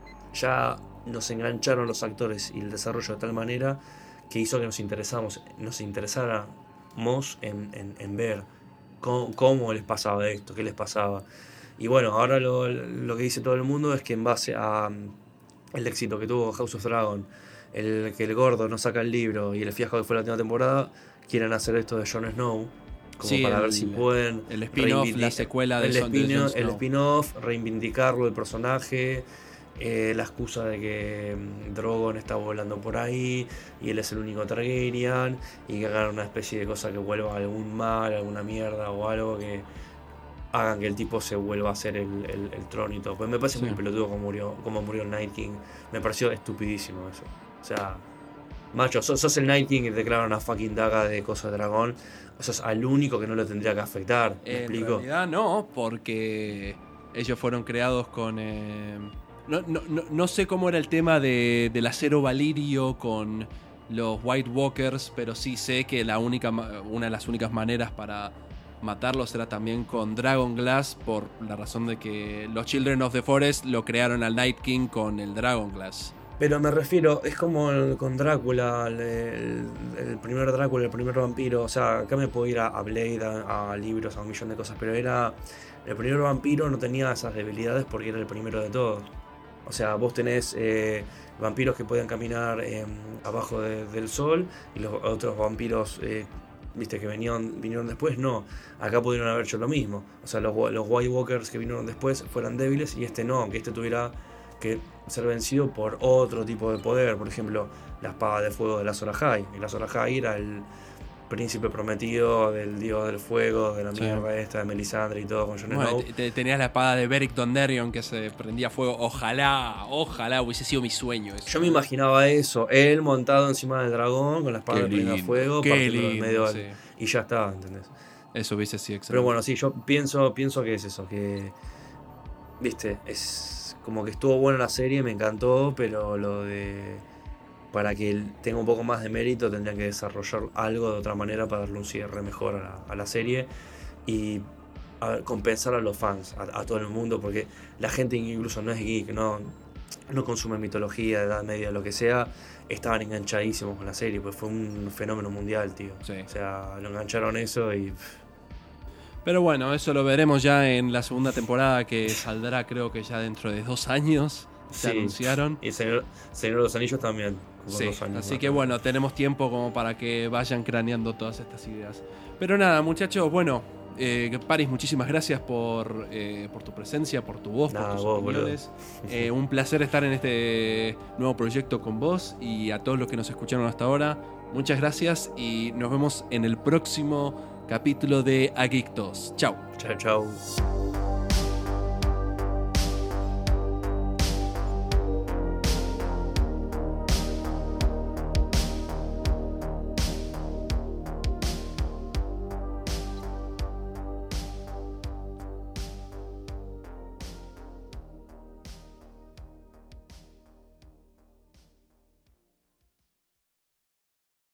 ya nos engancharon los actores y el desarrollo de tal manera que hizo que nos interesamos, nos interesáramos en, en, en ver cómo, cómo les pasaba esto, qué les pasaba. Y bueno, ahora lo, lo que dice todo el mundo es que en base a el éxito que tuvo House of Dragon, el que el gordo no saca el libro y el fiasco que fue la última temporada, quieren hacer esto de Jon Snow, como sí, para el, ver si pueden el spin-off, la secuela de el, Son, spin, de Jon el Snow. spin-off, reivindicarlo el personaje. Eh, la excusa de que Drogon está volando por ahí y él es el único Targaryen y que hagan una especie de cosa que vuelva a algún mal, alguna mierda o algo que hagan que el tipo se vuelva a hacer el, el, el trono y todo. Pues me parece sí. muy pelotudo como murió, como murió el Night King. Me pareció estupidísimo eso. O sea, macho, sos, sos el Night King y te clavan una fucking daga de cosas de dragón. Eso es al único que no le tendría que afectar. ¿Me en explico? En realidad no, porque ellos fueron creados con... Eh... No, no, no, no sé cómo era el tema de, del acero valirio con los White Walkers, pero sí sé que la única, una de las únicas maneras para matarlos era también con Dragon Glass, por la razón de que los Children of the Forest lo crearon al Night King con el Dragon Glass. Pero me refiero, es como el- con Drácula, el, el- el primer Drácula, el primer vampiro. O sea, acá me puedo ir a, a Blade, a, a libros, a un millón de cosas, pero era. El primer vampiro no tenía esas debilidades porque era el primero de todos. O sea, vos tenés eh, vampiros que podían caminar eh, abajo de- del sol y los otros vampiros, eh, viste, que venían, vinieron después, no. Acá pudieron haber hecho lo mismo. O sea, los, wa- los White Walkers que vinieron después fueran débiles y este no, aunque este tuviera que ser vencido por otro tipo de poder. Por ejemplo, la espada de fuego de la Azor Ahai. El Azor Ahai era el príncipe prometido del dios del fuego, de la Sí. mierda esta de Melisandre y todo con Jon Bueno, Snow. te- te- tenías la espada de Beric Dondarrion que se prendía fuego. Ojalá, ojalá hubiese sido mi sueño eso. Yo me imaginaba eso, él montado encima del dragón con la espada Qué de prenda lindo, fuego, qué partiéndolo en lindo, medio al- sí. y ya está, ¿entendés? Eso hubiese sido excelente. Pero bueno, sí, yo pienso, pienso que es eso, que viste, es como que estuvo buena la serie, me encantó, pero lo de para que él tenga un poco más de mérito tendrían que desarrollar algo de otra manera para darle un cierre mejor a la, a la serie y a ver, compensar a los fans, a, a todo el mundo, porque la gente que incluso no es geek, no, no consume mitología, edad media, lo que sea, estaban enganchadísimos con la serie, pues fue un fenómeno mundial, tío. Sí. O sea, lo engancharon eso y pff, Pero bueno, eso lo veremos ya en la segunda temporada que saldrá creo que ya dentro de dos años. Se sí. anunciaron. Y Señor, Señor de los Anillos también. como Sí, dos años así más. que bueno, tenemos tiempo como para que vayan craneando todas estas ideas. Pero nada, muchachos, bueno, eh, Paris, muchísimas gracias por, eh, por tu presencia, por tu voz, Nah, por tus vos, opiniones. Eh, un placer estar en este nuevo proyecto con vos y a todos los que nos escucharon hasta ahora. Muchas gracias y nos vemos en el próximo capítulo de Agictos. Chao. Chao, chao.